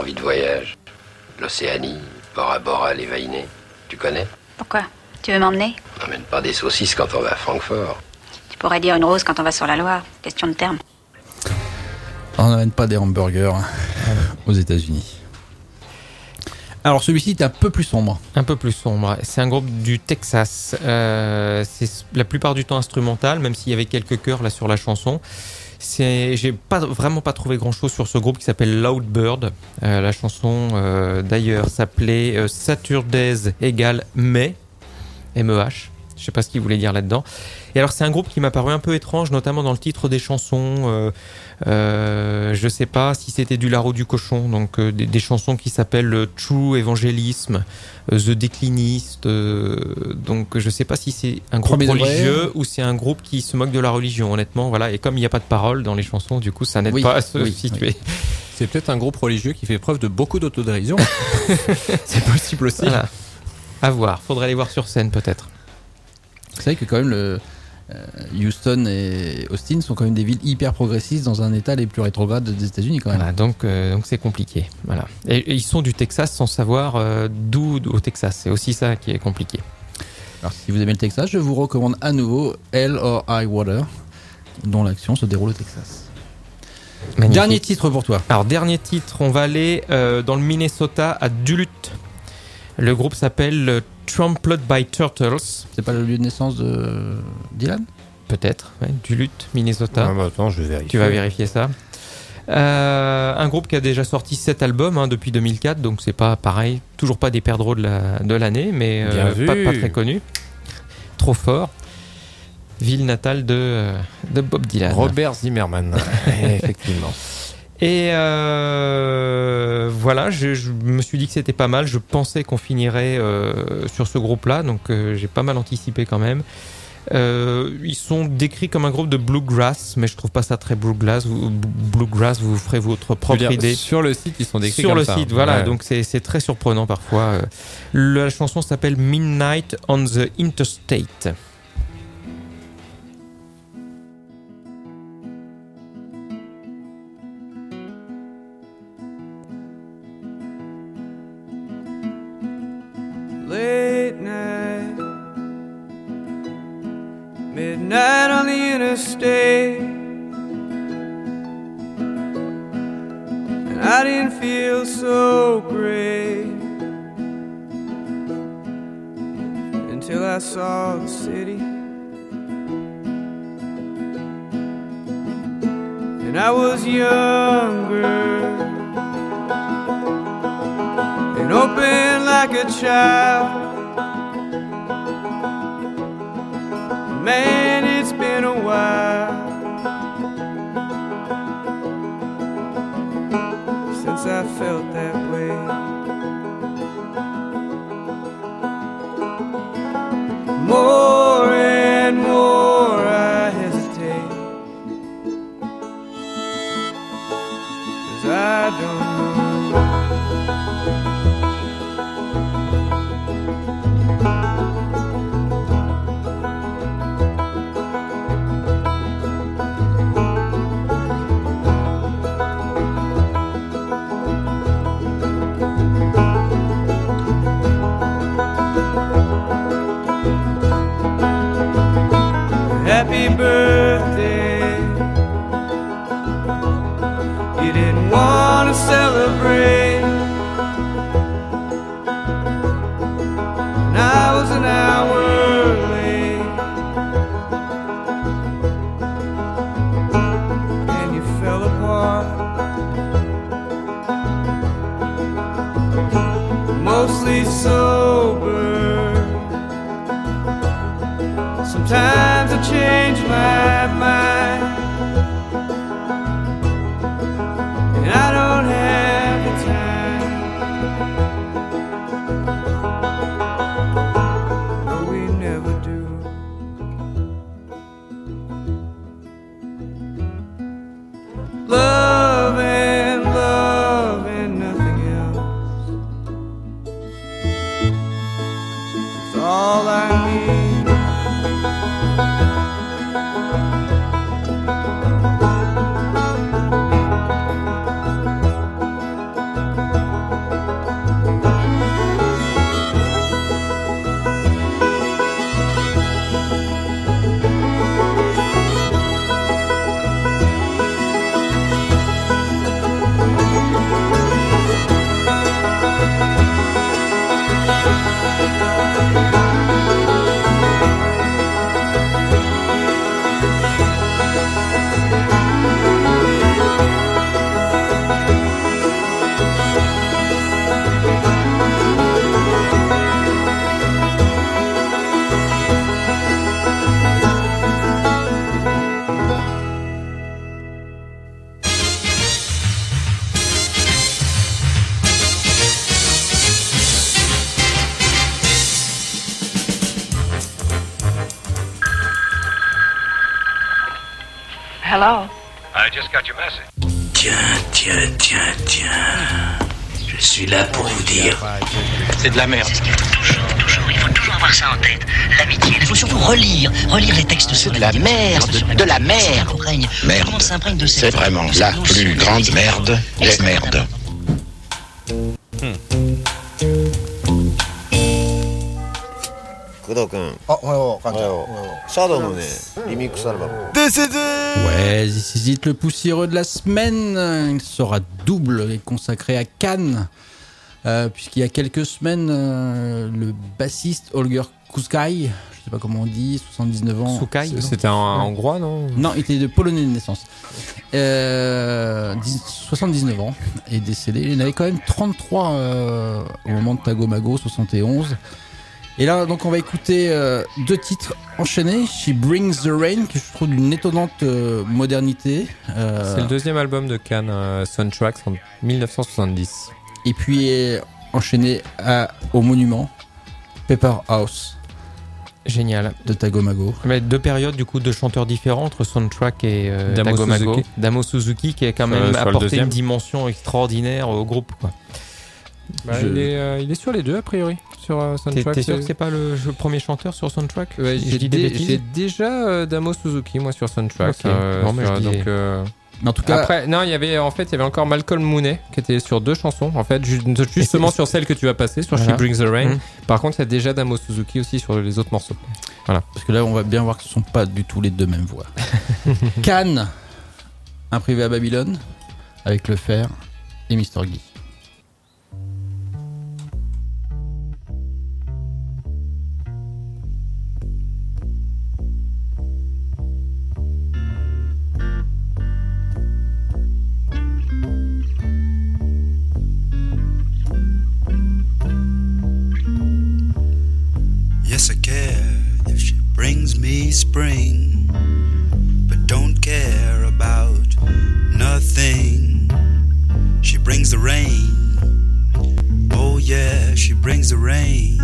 envie de voyage. L'Océanie, Bora Bora, les Vainés. Tu connais? Pourquoi? Tu veux m'emmener? N'emmène pas des saucisses quand on va à Francfort. Tu pourrais dire une rose quand on va sur la Loire. Question de terme. On n'amène pas des hamburgers aux États-Unis. Alors celui-ci est un peu plus sombre. Un peu plus sombre. C'est un groupe du Texas. Euh, c'est la plupart du temps instrumental, même s'il y avait quelques chœurs là sur la chanson. C'est, j'ai pas vraiment pas trouvé grand-chose sur ce groupe qui s'appelle Loud Bird. Euh, la chanson euh, d'ailleurs s'appelait euh, Saturdays égale May, M E H. Je sais pas ce qu'il voulait dire là-dedans. Et alors c'est un groupe qui m'a paru un peu étrange, notamment dans le titre des chansons. Euh, euh, je sais pas si c'était du lard ou du cochon. Donc euh, des, des chansons qui s'appellent euh, True Evangelism, euh, The Décliniste. Euh, donc je sais pas si c'est un groupe Premier religieux degré. ou c'est un groupe qui se moque de la religion. Honnêtement, voilà. Et comme il n'y a pas de paroles dans les chansons, du coup, ça n'aide Oui, pas à se oui, situer. oui. C'est peut-être un groupe religieux qui fait preuve de beaucoup d'autodérision. C'est possible aussi. Voilà. À voir. Faudrait les voir sur scène peut-être. C'est vrai que quand même le euh, Houston et Austin sont quand même des villes hyper progressistes dans un état les plus rétrogrades des États-Unis quand même. Voilà, donc euh, donc c'est compliqué. Voilà. Et, et ils sont du Texas sans savoir euh, d'où au Texas. C'est aussi ça qui est compliqué. Alors si vous aimez le Texas, je vous recommande à nouveau Hell or High Water, dont l'action se déroule au Texas. Magnifique. Dernier titre pour toi. Alors dernier titre, on va aller euh, dans le Minnesota à Duluth. Le groupe s'appelle euh, Trampled by Turtles. C'est pas le lieu de naissance de Dylan? Peut-être, ouais, Duluth, Minnesota. Ah bah attends, je vais vérifier. Tu vas vérifier ça. Euh, un groupe qui a déjà sorti sept albums hein, depuis deux mille quatre, donc c'est pas pareil, toujours pas des perdreaux de, la, de l'année, mais euh, pas, pas très connu. Trop fort. Ville natale de, euh, de Bob Dylan. Robert Zimmerman. Effectivement. Et euh, voilà, je, je me suis dit que c'était pas mal. Je pensais qu'on finirait euh, sur ce groupe-là, donc euh, j'ai pas mal anticipé quand même. Euh, ils sont décrits comme un groupe de bluegrass, mais je trouve pas ça très bluegrass. Vous, bluegrass, vous ferez votre propre dire, idée. Sur le site, ils sont décrits sur comme le ça. site, voilà. Ouais. Donc c'est, c'est très surprenant parfois. La chanson s'appelle Midnight on the Interstate. Late night, midnight on the interstate, and I didn't feel so great until I saw the city, and I was younger and open like a child. Man, it's been a while since I felt that way. More and more I hesitate, 'cause I don't know. Happy birthday. You didn't want to celebrate, and I was an hour late, and you fell apart. Mostly sober. Sometimes I change my mind, and I don't have the time. No, we never do. Love and love and nothing else is all I need. Hello. I just got your message. Tiens, tiens, tiens, tiens. Je suis là pour vous dire. C'est de la merde. Toujours, toujours, il faut toujours avoir ça en tête. L'amitié, il faut surtout relire, relire les textes. C'est de la merde, de la merde. Merde. Tout le monde s'imprègne de C'est vraiment la plus grande merde des merdes. Hmm. 工藤君。あ、おはよう、かんちゃん。シャドウのね、リミックスアルバム。This is it! Ouais, This is it, le poussiéreux de la semaine. Il sera double et consacré à Cannes. Euh, puisqu'il y a quelques semaines, euh, le bassiste Holger Kuskaj, je sais pas comment on dit, soixante-dix-neuf ans. Kuskaj, c'était un, un hongrois, non? Non, il était de polonais de naissance. Euh, soixante-dix-neuf ans, est décédé. Il en avait quand même trente-trois euh, au moment de Tagomago, soixante et onze. Et là, donc, on va écouter euh, deux titres enchaînés. She Brings the Rain, que je trouve d'une étonnante euh, modernité. Euh... C'est le deuxième album de Cannes, euh, Soundtracks, en dix-neuf cent soixante-dix. Et puis, euh, enchaîné à, au monument, Paper House. Génial. De Tagomago. Mais deux périodes, du coup, de chanteurs différents entre Soundtrack et euh, Damo Tagomago. Suzuki. Damo Suzuki, qui a quand même euh, apporté une dimension extraordinaire au groupe, quoi. Bah, je... il, est, euh, il est sur les deux, a priori. Sur euh, Soundtrack. T'es, t'es sûr que c'est pas le, le premier chanteur sur Soundtrack? Ouais, j'ai, dis dé- j'ai déjà euh, Damo Suzuki, moi, sur Soundtrack. Okay. Euh, bon, sur, dis... donc, euh... Mais en tout cas, après, non, il y avait en fait, il y avait encore Malcolm Mooney qui était sur deux chansons. En fait, justement sur celle que tu vas passer, sur voilà. She Brings the Rain. Mmh. Par contre, il y a déjà Damo Suzuki aussi sur les autres morceaux. Voilà. Parce que là, on va bien voir que ce sont pas du tout les deux mêmes voix. Cannes, un privé à Babylone, avec Le Fer et Mister Guy. Yes, I care if she brings me spring, but don't care about nothing. She brings the rain. Oh yeah, she brings the rain.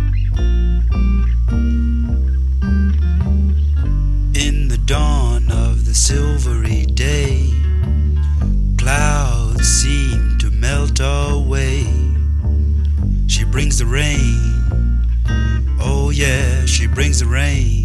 In the dawn of the silvery day, clouds seem to melt away. She brings the rain. Oh yeah, she brings the rain.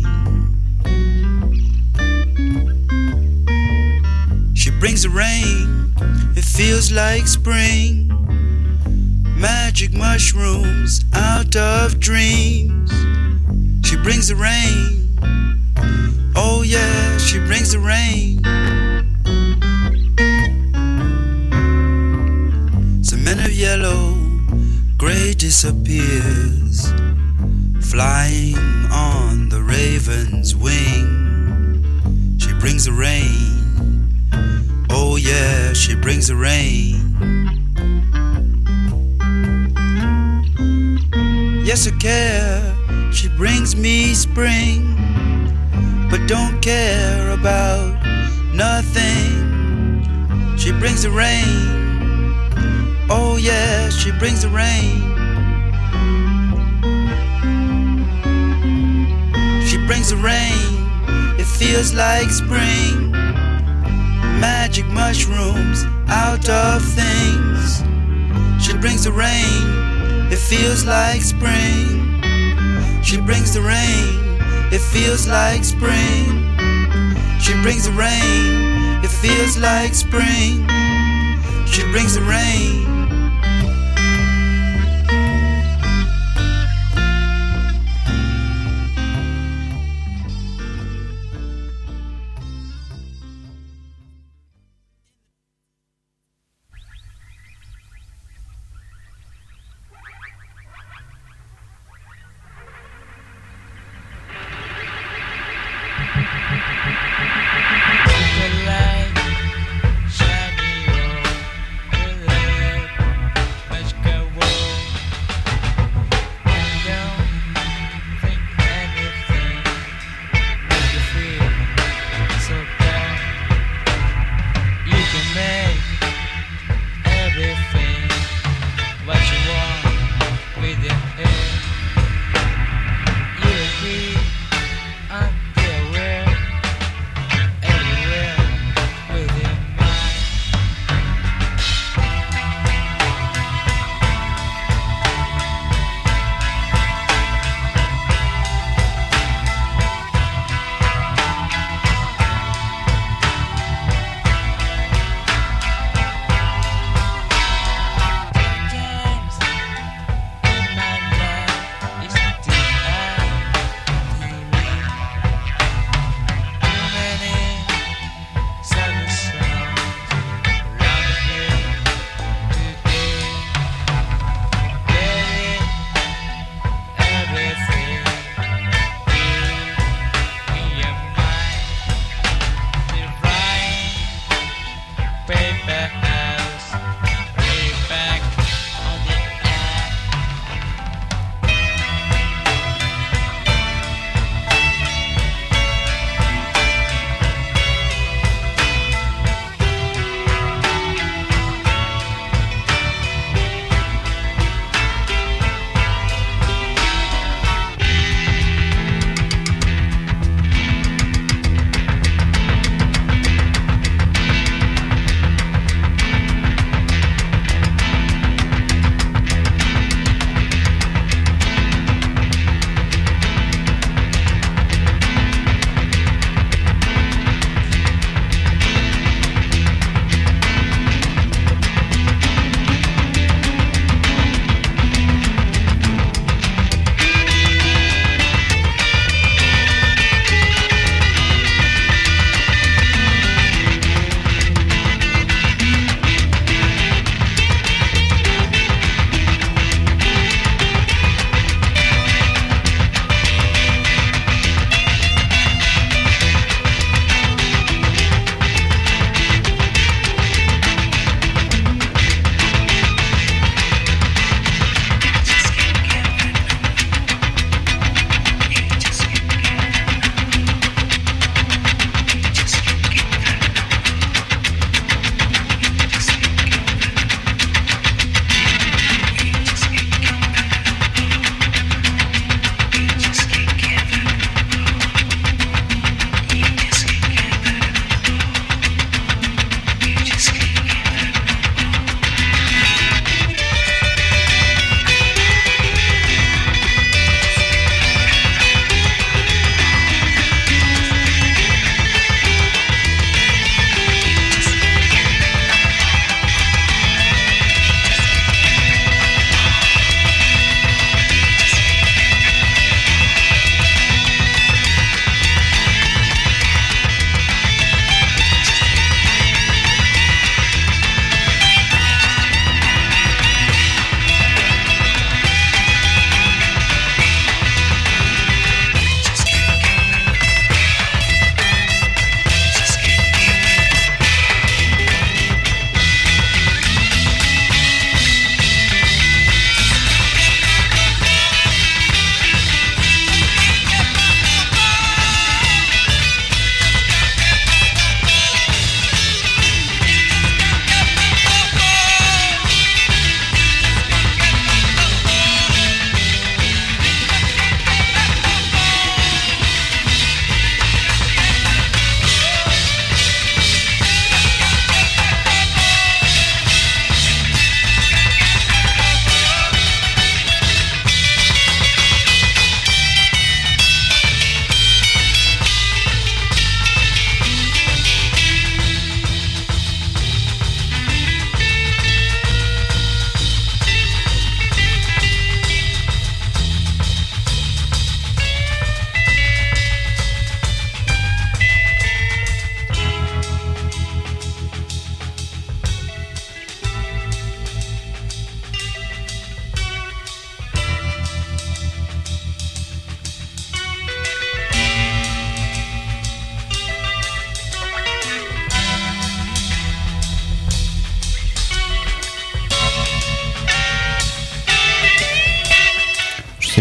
She brings the rain, it feels like spring. Magic mushrooms out of dreams. She brings the rain. Oh yeah, she brings the rain. Some men of yellow, gray disappears, flying on the raven's wing. She brings the rain. Oh yeah, she brings the rain. Yes, I care. She brings me spring, but don't care about nothing. She brings the rain. Oh yeah, she brings the rain. She brings the rain, it feels like spring. Magic mushrooms out of things. She brings the rain, it feels like spring. She brings the rain, it feels like spring. She brings the rain, it feels like spring. She brings the rain. The light shining on the left.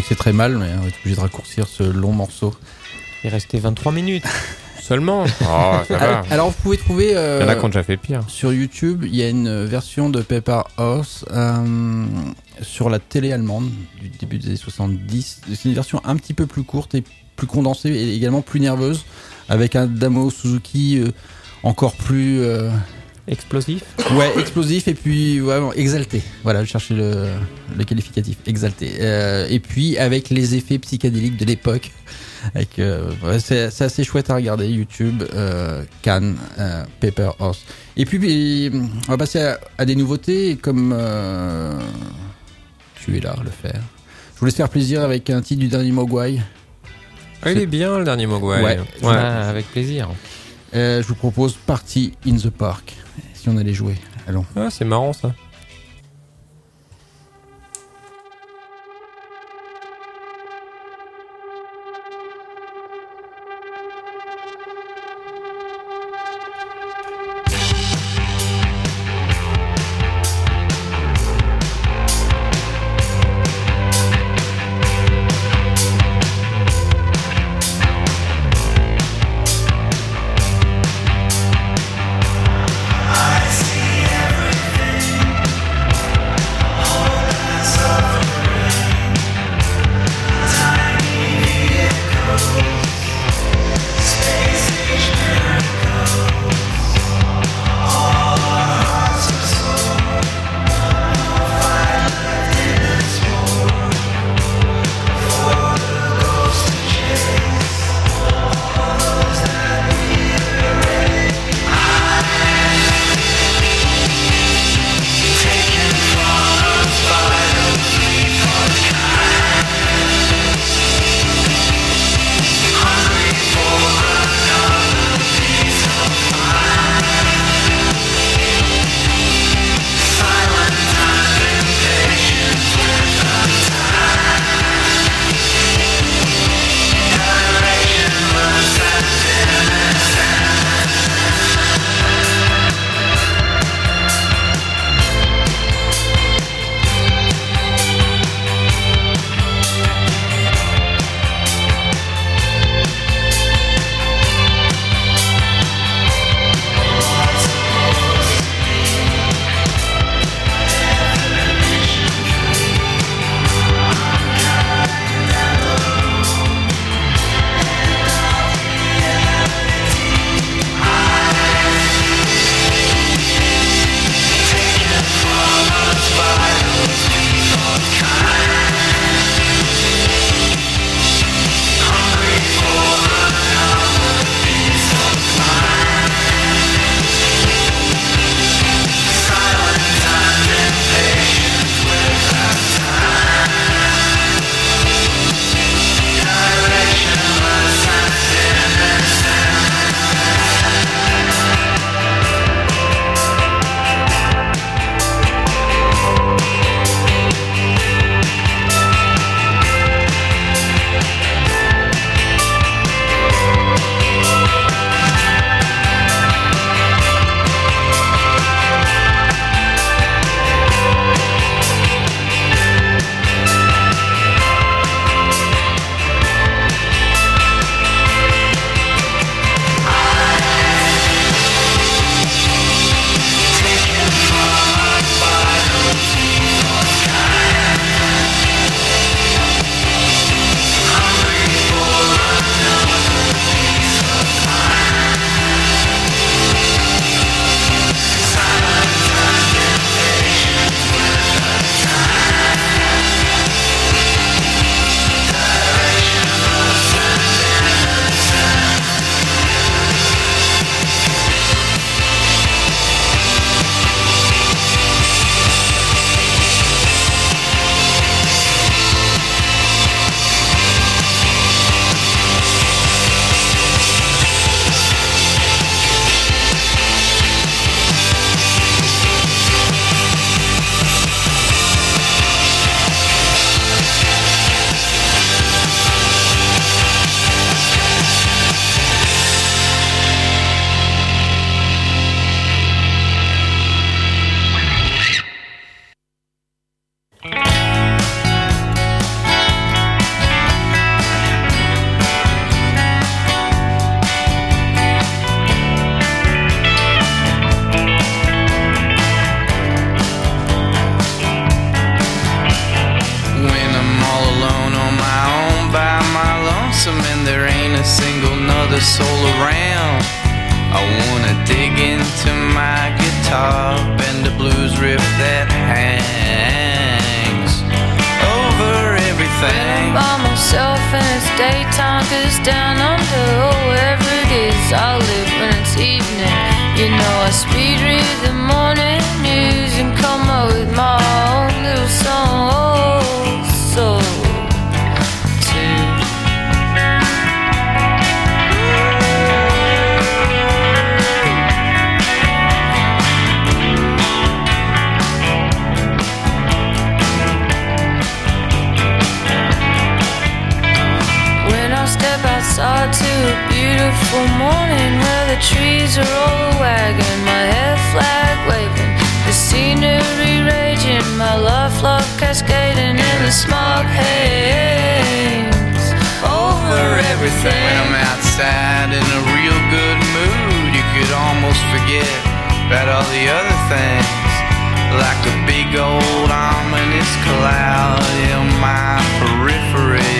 que c'est très mal, mais on est obligé de raccourcir ce long morceau. Il restait vingt-trois minutes. Seulement. Oh, ça va. Alors, vous pouvez trouver. Euh, Il y en a qui ont déjà fait pire. Sur YouTube, il y a une version de Paper House euh, sur la télé allemande du début des années soixante-dix. C'est une version un petit peu plus courte et plus condensée et également plus nerveuse, avec un Damo Suzuki euh, encore plus. Euh, Explosif. Ouais, explosif et puis vraiment exalté. Voilà, je cherchais le, le qualificatif, exalté. Euh, et puis avec les effets psychédéliques de l'époque. Avec, euh, ouais, c'est, c'est assez chouette à regarder. YouTube, euh, Cannes, euh, Paper House. Et puis, on va passer à, à des nouveautés comme euh, tu es là, le faire. Je voulais te faire plaisir avec un titre du dernier Mogwai. Ah, il est bien le dernier Mogwai. Ouais, ouais. Ah, avec plaisir. Euh, je vous propose Party in the Park. Si on allait jouer, allons. Ah, c'est marrant ça. I see everything. another soul around. I wanna dig into my guitar, bend the blues riff that hangs over everything. By myself and it's daytime, cause down under, oh, wherever it is, I live when it's evening. You know I speed read the morning news and come up with my own little song. Oh, so outside to a beautiful morning where the trees are all wagging, my hair flag waving, the scenery raging, my life love cascading in the smog haze over everything. When I'm outside in a real good mood, you could almost forget about all the other things, like a big old ominous cloud in my periphery.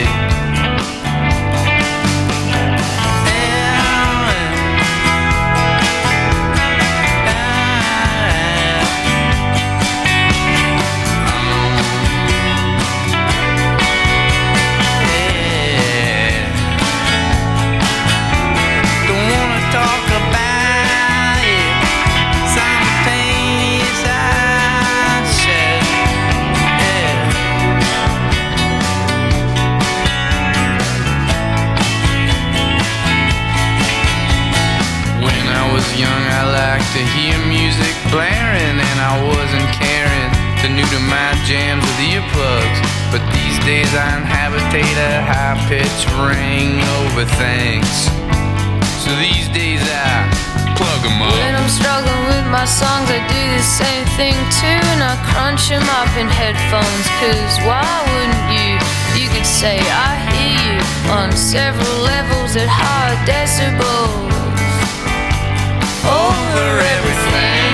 To hear music blaring and I wasn't caring to new to my jams with earplugs, but these days I inhabitate a high-pitched ring over things, so these days I plug them up. When I'm struggling with my songs I do the same thing too, and I crunch them up in headphones, cause why wouldn't you? You could say I hear you on several levels at high decibels over everything.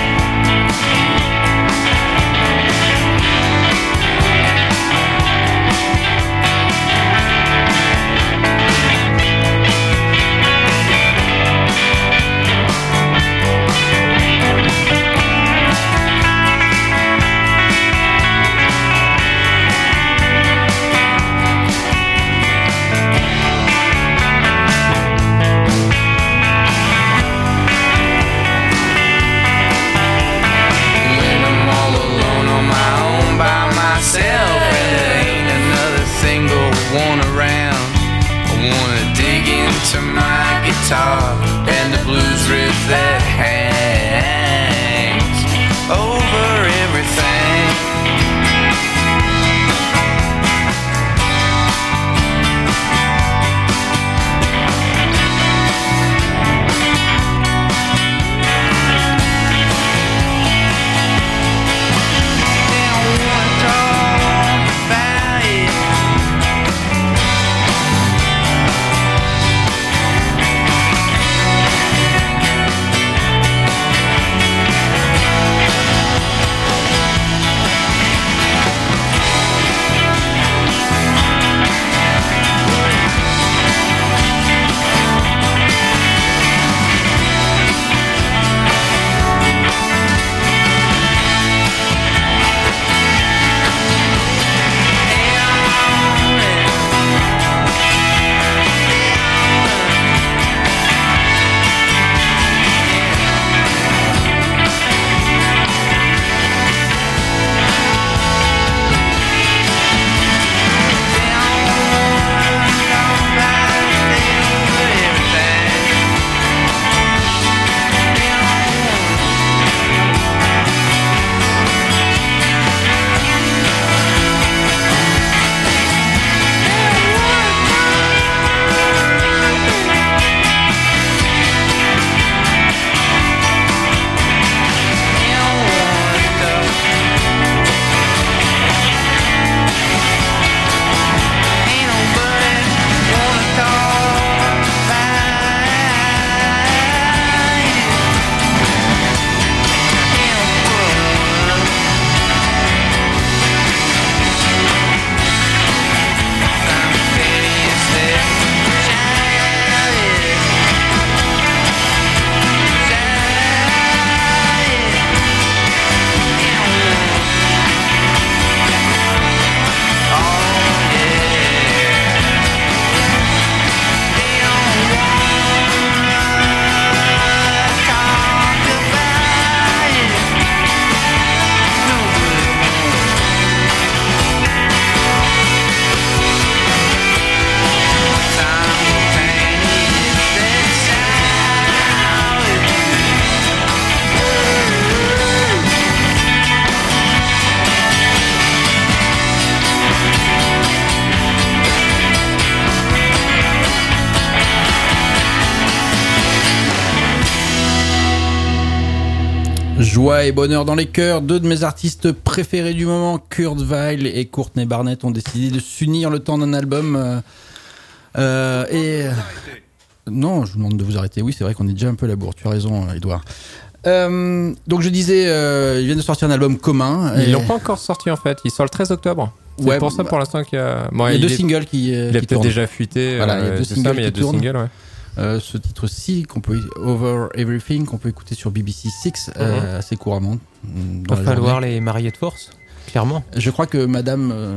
To my guitar and the blues riff that hangs over everything. Joie et bonheur dans les cœurs, deux de mes artistes préférés du moment, Kurt Weill et Courtney Barnett, ont décidé de s'unir le temps d'un album. Euh, euh, et non, je vous demande de vous arrêter. Oui, c'est vrai qu'on est déjà un peu à la bourre. Tu as raison, Edouard. Euh, donc je disais, euh, ils viennent de sortir un album commun. Ils et... l'ont pas encore sorti en fait. Il sort le treize octobre. C'est Ouais, pour ça bah, pour l'instant qu'il y a. Bon, il y a il deux est... singles qui. Euh, il a qui peut-être tournent. déjà fuité. Voilà, il y a euh, deux c'est singles ça, mais il y a qui deux tournent. singles, ouais. Euh, ce titre-ci, qu'on peut Over Everything, qu'on peut écouter sur B B C six euh, Mhm. assez couramment. Il va falloir les marier de force, clairement. Je crois que Madame euh,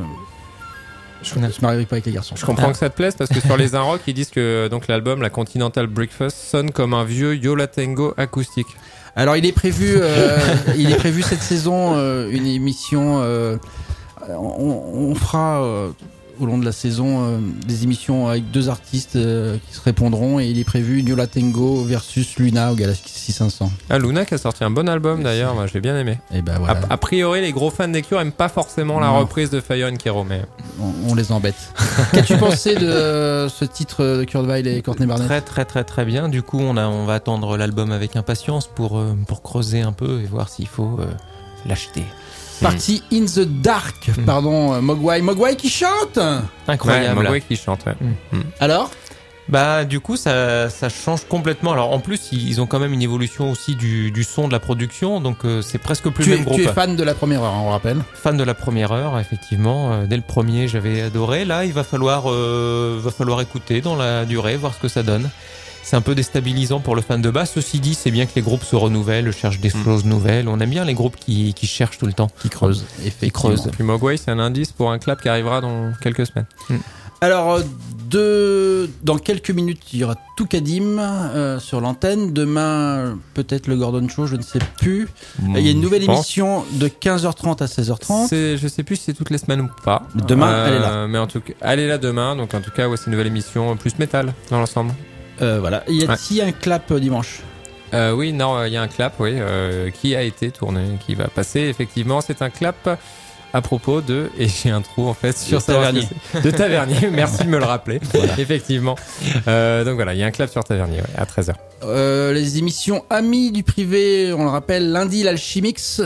je ne se marierait pas avec les garçons. Je comprends Ah. que ça te plaise parce que sur les Inrock, ils disent que donc l'album, la Continental Breakfast, sonne comme un vieux Yola Tango acoustique. Alors il est prévu, euh, il est prévu cette saison euh, une émission. Euh, on, on fera euh, au long de la saison euh, des émissions avec deux artistes euh, qui se répondront, et il est prévu Yola Tango versus Luna au Galaxy cinq cents. Ah, Luna qui a sorti un bon album d'ailleurs, moi j'ai bien aimé. Et ben voilà. A, a priori, les gros fans des Cure aiment pas forcément la Non. reprise de Fire and Kero, mais On, on les embête. Qu'as-tu pensé de euh, ce titre de Kurt Weill et Courtney Barnett? Très très très très bien. Du coup, on, a, on va attendre l'album avec impatience pour, euh, pour creuser un peu et voir s'il faut euh, l'acheter. Parti In the Dark, pardon, euh, Mogwai. Mogwai qui chante. Incroyable. Ouais, Mogwai qui chante, ouais. Mm. Alors Bah du coup ça, ça change complètement. Alors en plus ils ont quand même une évolution aussi du, du son, de la production, donc euh, c'est presque plus tu le es, même groupe. tu es fan de la première heure, hein, on rappelle. Fan de la première heure, effectivement. Euh, dès le premier j'avais adoré. Là il va falloir, euh, va falloir écouter dans la durée, voir ce que ça donne. C'est un peu déstabilisant pour le fan de base. Ceci dit, c'est bien que les groupes se renouvellent, cherchent des choses nouvelles. On aime bien les groupes qui, qui cherchent tout le temps. Qui creusent. Qui creusent. Puis Mogwai, c'est un indice pour un clap qui arrivera dans quelques semaines. Alors, euh, de... dans quelques minutes, il y aura Toukadim euh, sur l'antenne. Demain, peut-être le Gordon Show, je ne sais plus. Mmh, il y a une nouvelle je pense. émission de quinze heures trente à seize heures trente. C'est, je sais plus si c'est toutes les semaines ou pas. Demain, Euh, elle est là. Mais en tout cas, elle est là demain. Donc en tout cas, ouais, c'est une nouvelle émission plus métal dans l'ensemble. Euh, voilà. Y a-t-il un clap euh, dimanche? Euh, oui, non, il y a un clap, oui, euh, qui a été tourné, qui va passer. Effectivement, c'est un clap à propos de, et j'ai un trou en fait sur De Tavernier. savoir ce que c'est. De Tavernier. Merci de me le rappeler. Voilà. Effectivement. Euh, donc voilà, il y a un clap sur Tavernier, ouais, à treize heures. Euh, les émissions Amis du privé, on le rappelle, lundi l'Alchimix,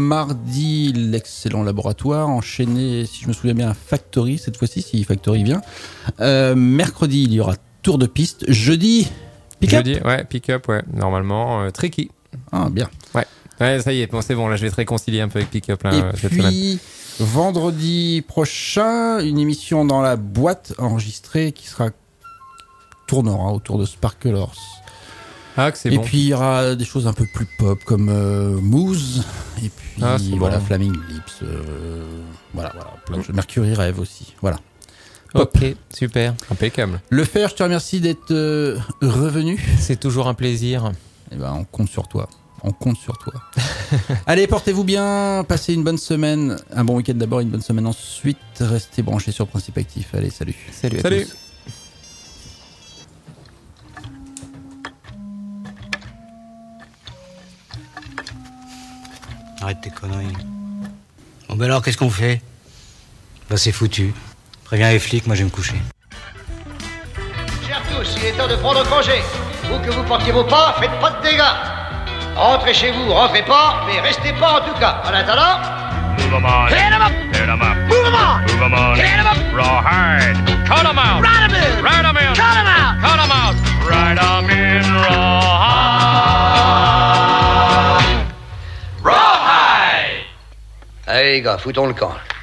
mardi l'excellent laboratoire, enchaîné, si je me souviens bien, Factory, cette fois-ci, si Factory vient. Euh, mercredi, il y aura Tour de piste. Jeudi, pick-up. Jeudi, ouais, pick-up, ouais, normalement, euh, tricky. Ah, bien. Ouais. Ouais, ça y est, bon, c'est bon, là je vais te réconcilier un peu avec pick-up là, Et euh, cette semaine. puis, vendredi prochain, une émission dans la boîte enregistrée qui sera tournera autour de Sparkle Horse. Ah, que c'est et bon. puis il y aura des choses un peu plus pop comme euh, Mousse, et puis Ah, c'est voilà, bon. Flaming Lips, euh, voilà, voilà, plein de choses. Mercury Rêve aussi, voilà. Pop. Ok, super. Impeccable. Le Fer, je te remercie d'être euh, revenu. C'est toujours un plaisir. Et ben, on compte sur toi. On compte sur toi. Allez, portez-vous bien, passez une bonne semaine, un bon week-end d'abord, une bonne semaine ensuite. Restez branchés sur Principe Actif. Allez, salut. Salut à Salut. tous. Arrête tes conneries. Bon ben alors, qu'est-ce qu'on fait? Bah c'est foutu. Préviens les flics, moi je vais me coucher. Chers tous, il est temps de prendre congé. Où que vous portiez vos pas, faites pas de dégâts. Rentrez chez vous, rentrez pas, mais restez pas en tout cas. En attendant, Move 'em on. hit 'em up, Hit 'em up. move 'em on, Move 'em on. hit 'em up, Rawhide. Cut 'em out. ride 'em in, Ride 'em in. cut 'em out, Cut 'em out. Ride 'em in. Rawhide. Rawhide. Allez les gars, foutons le camp.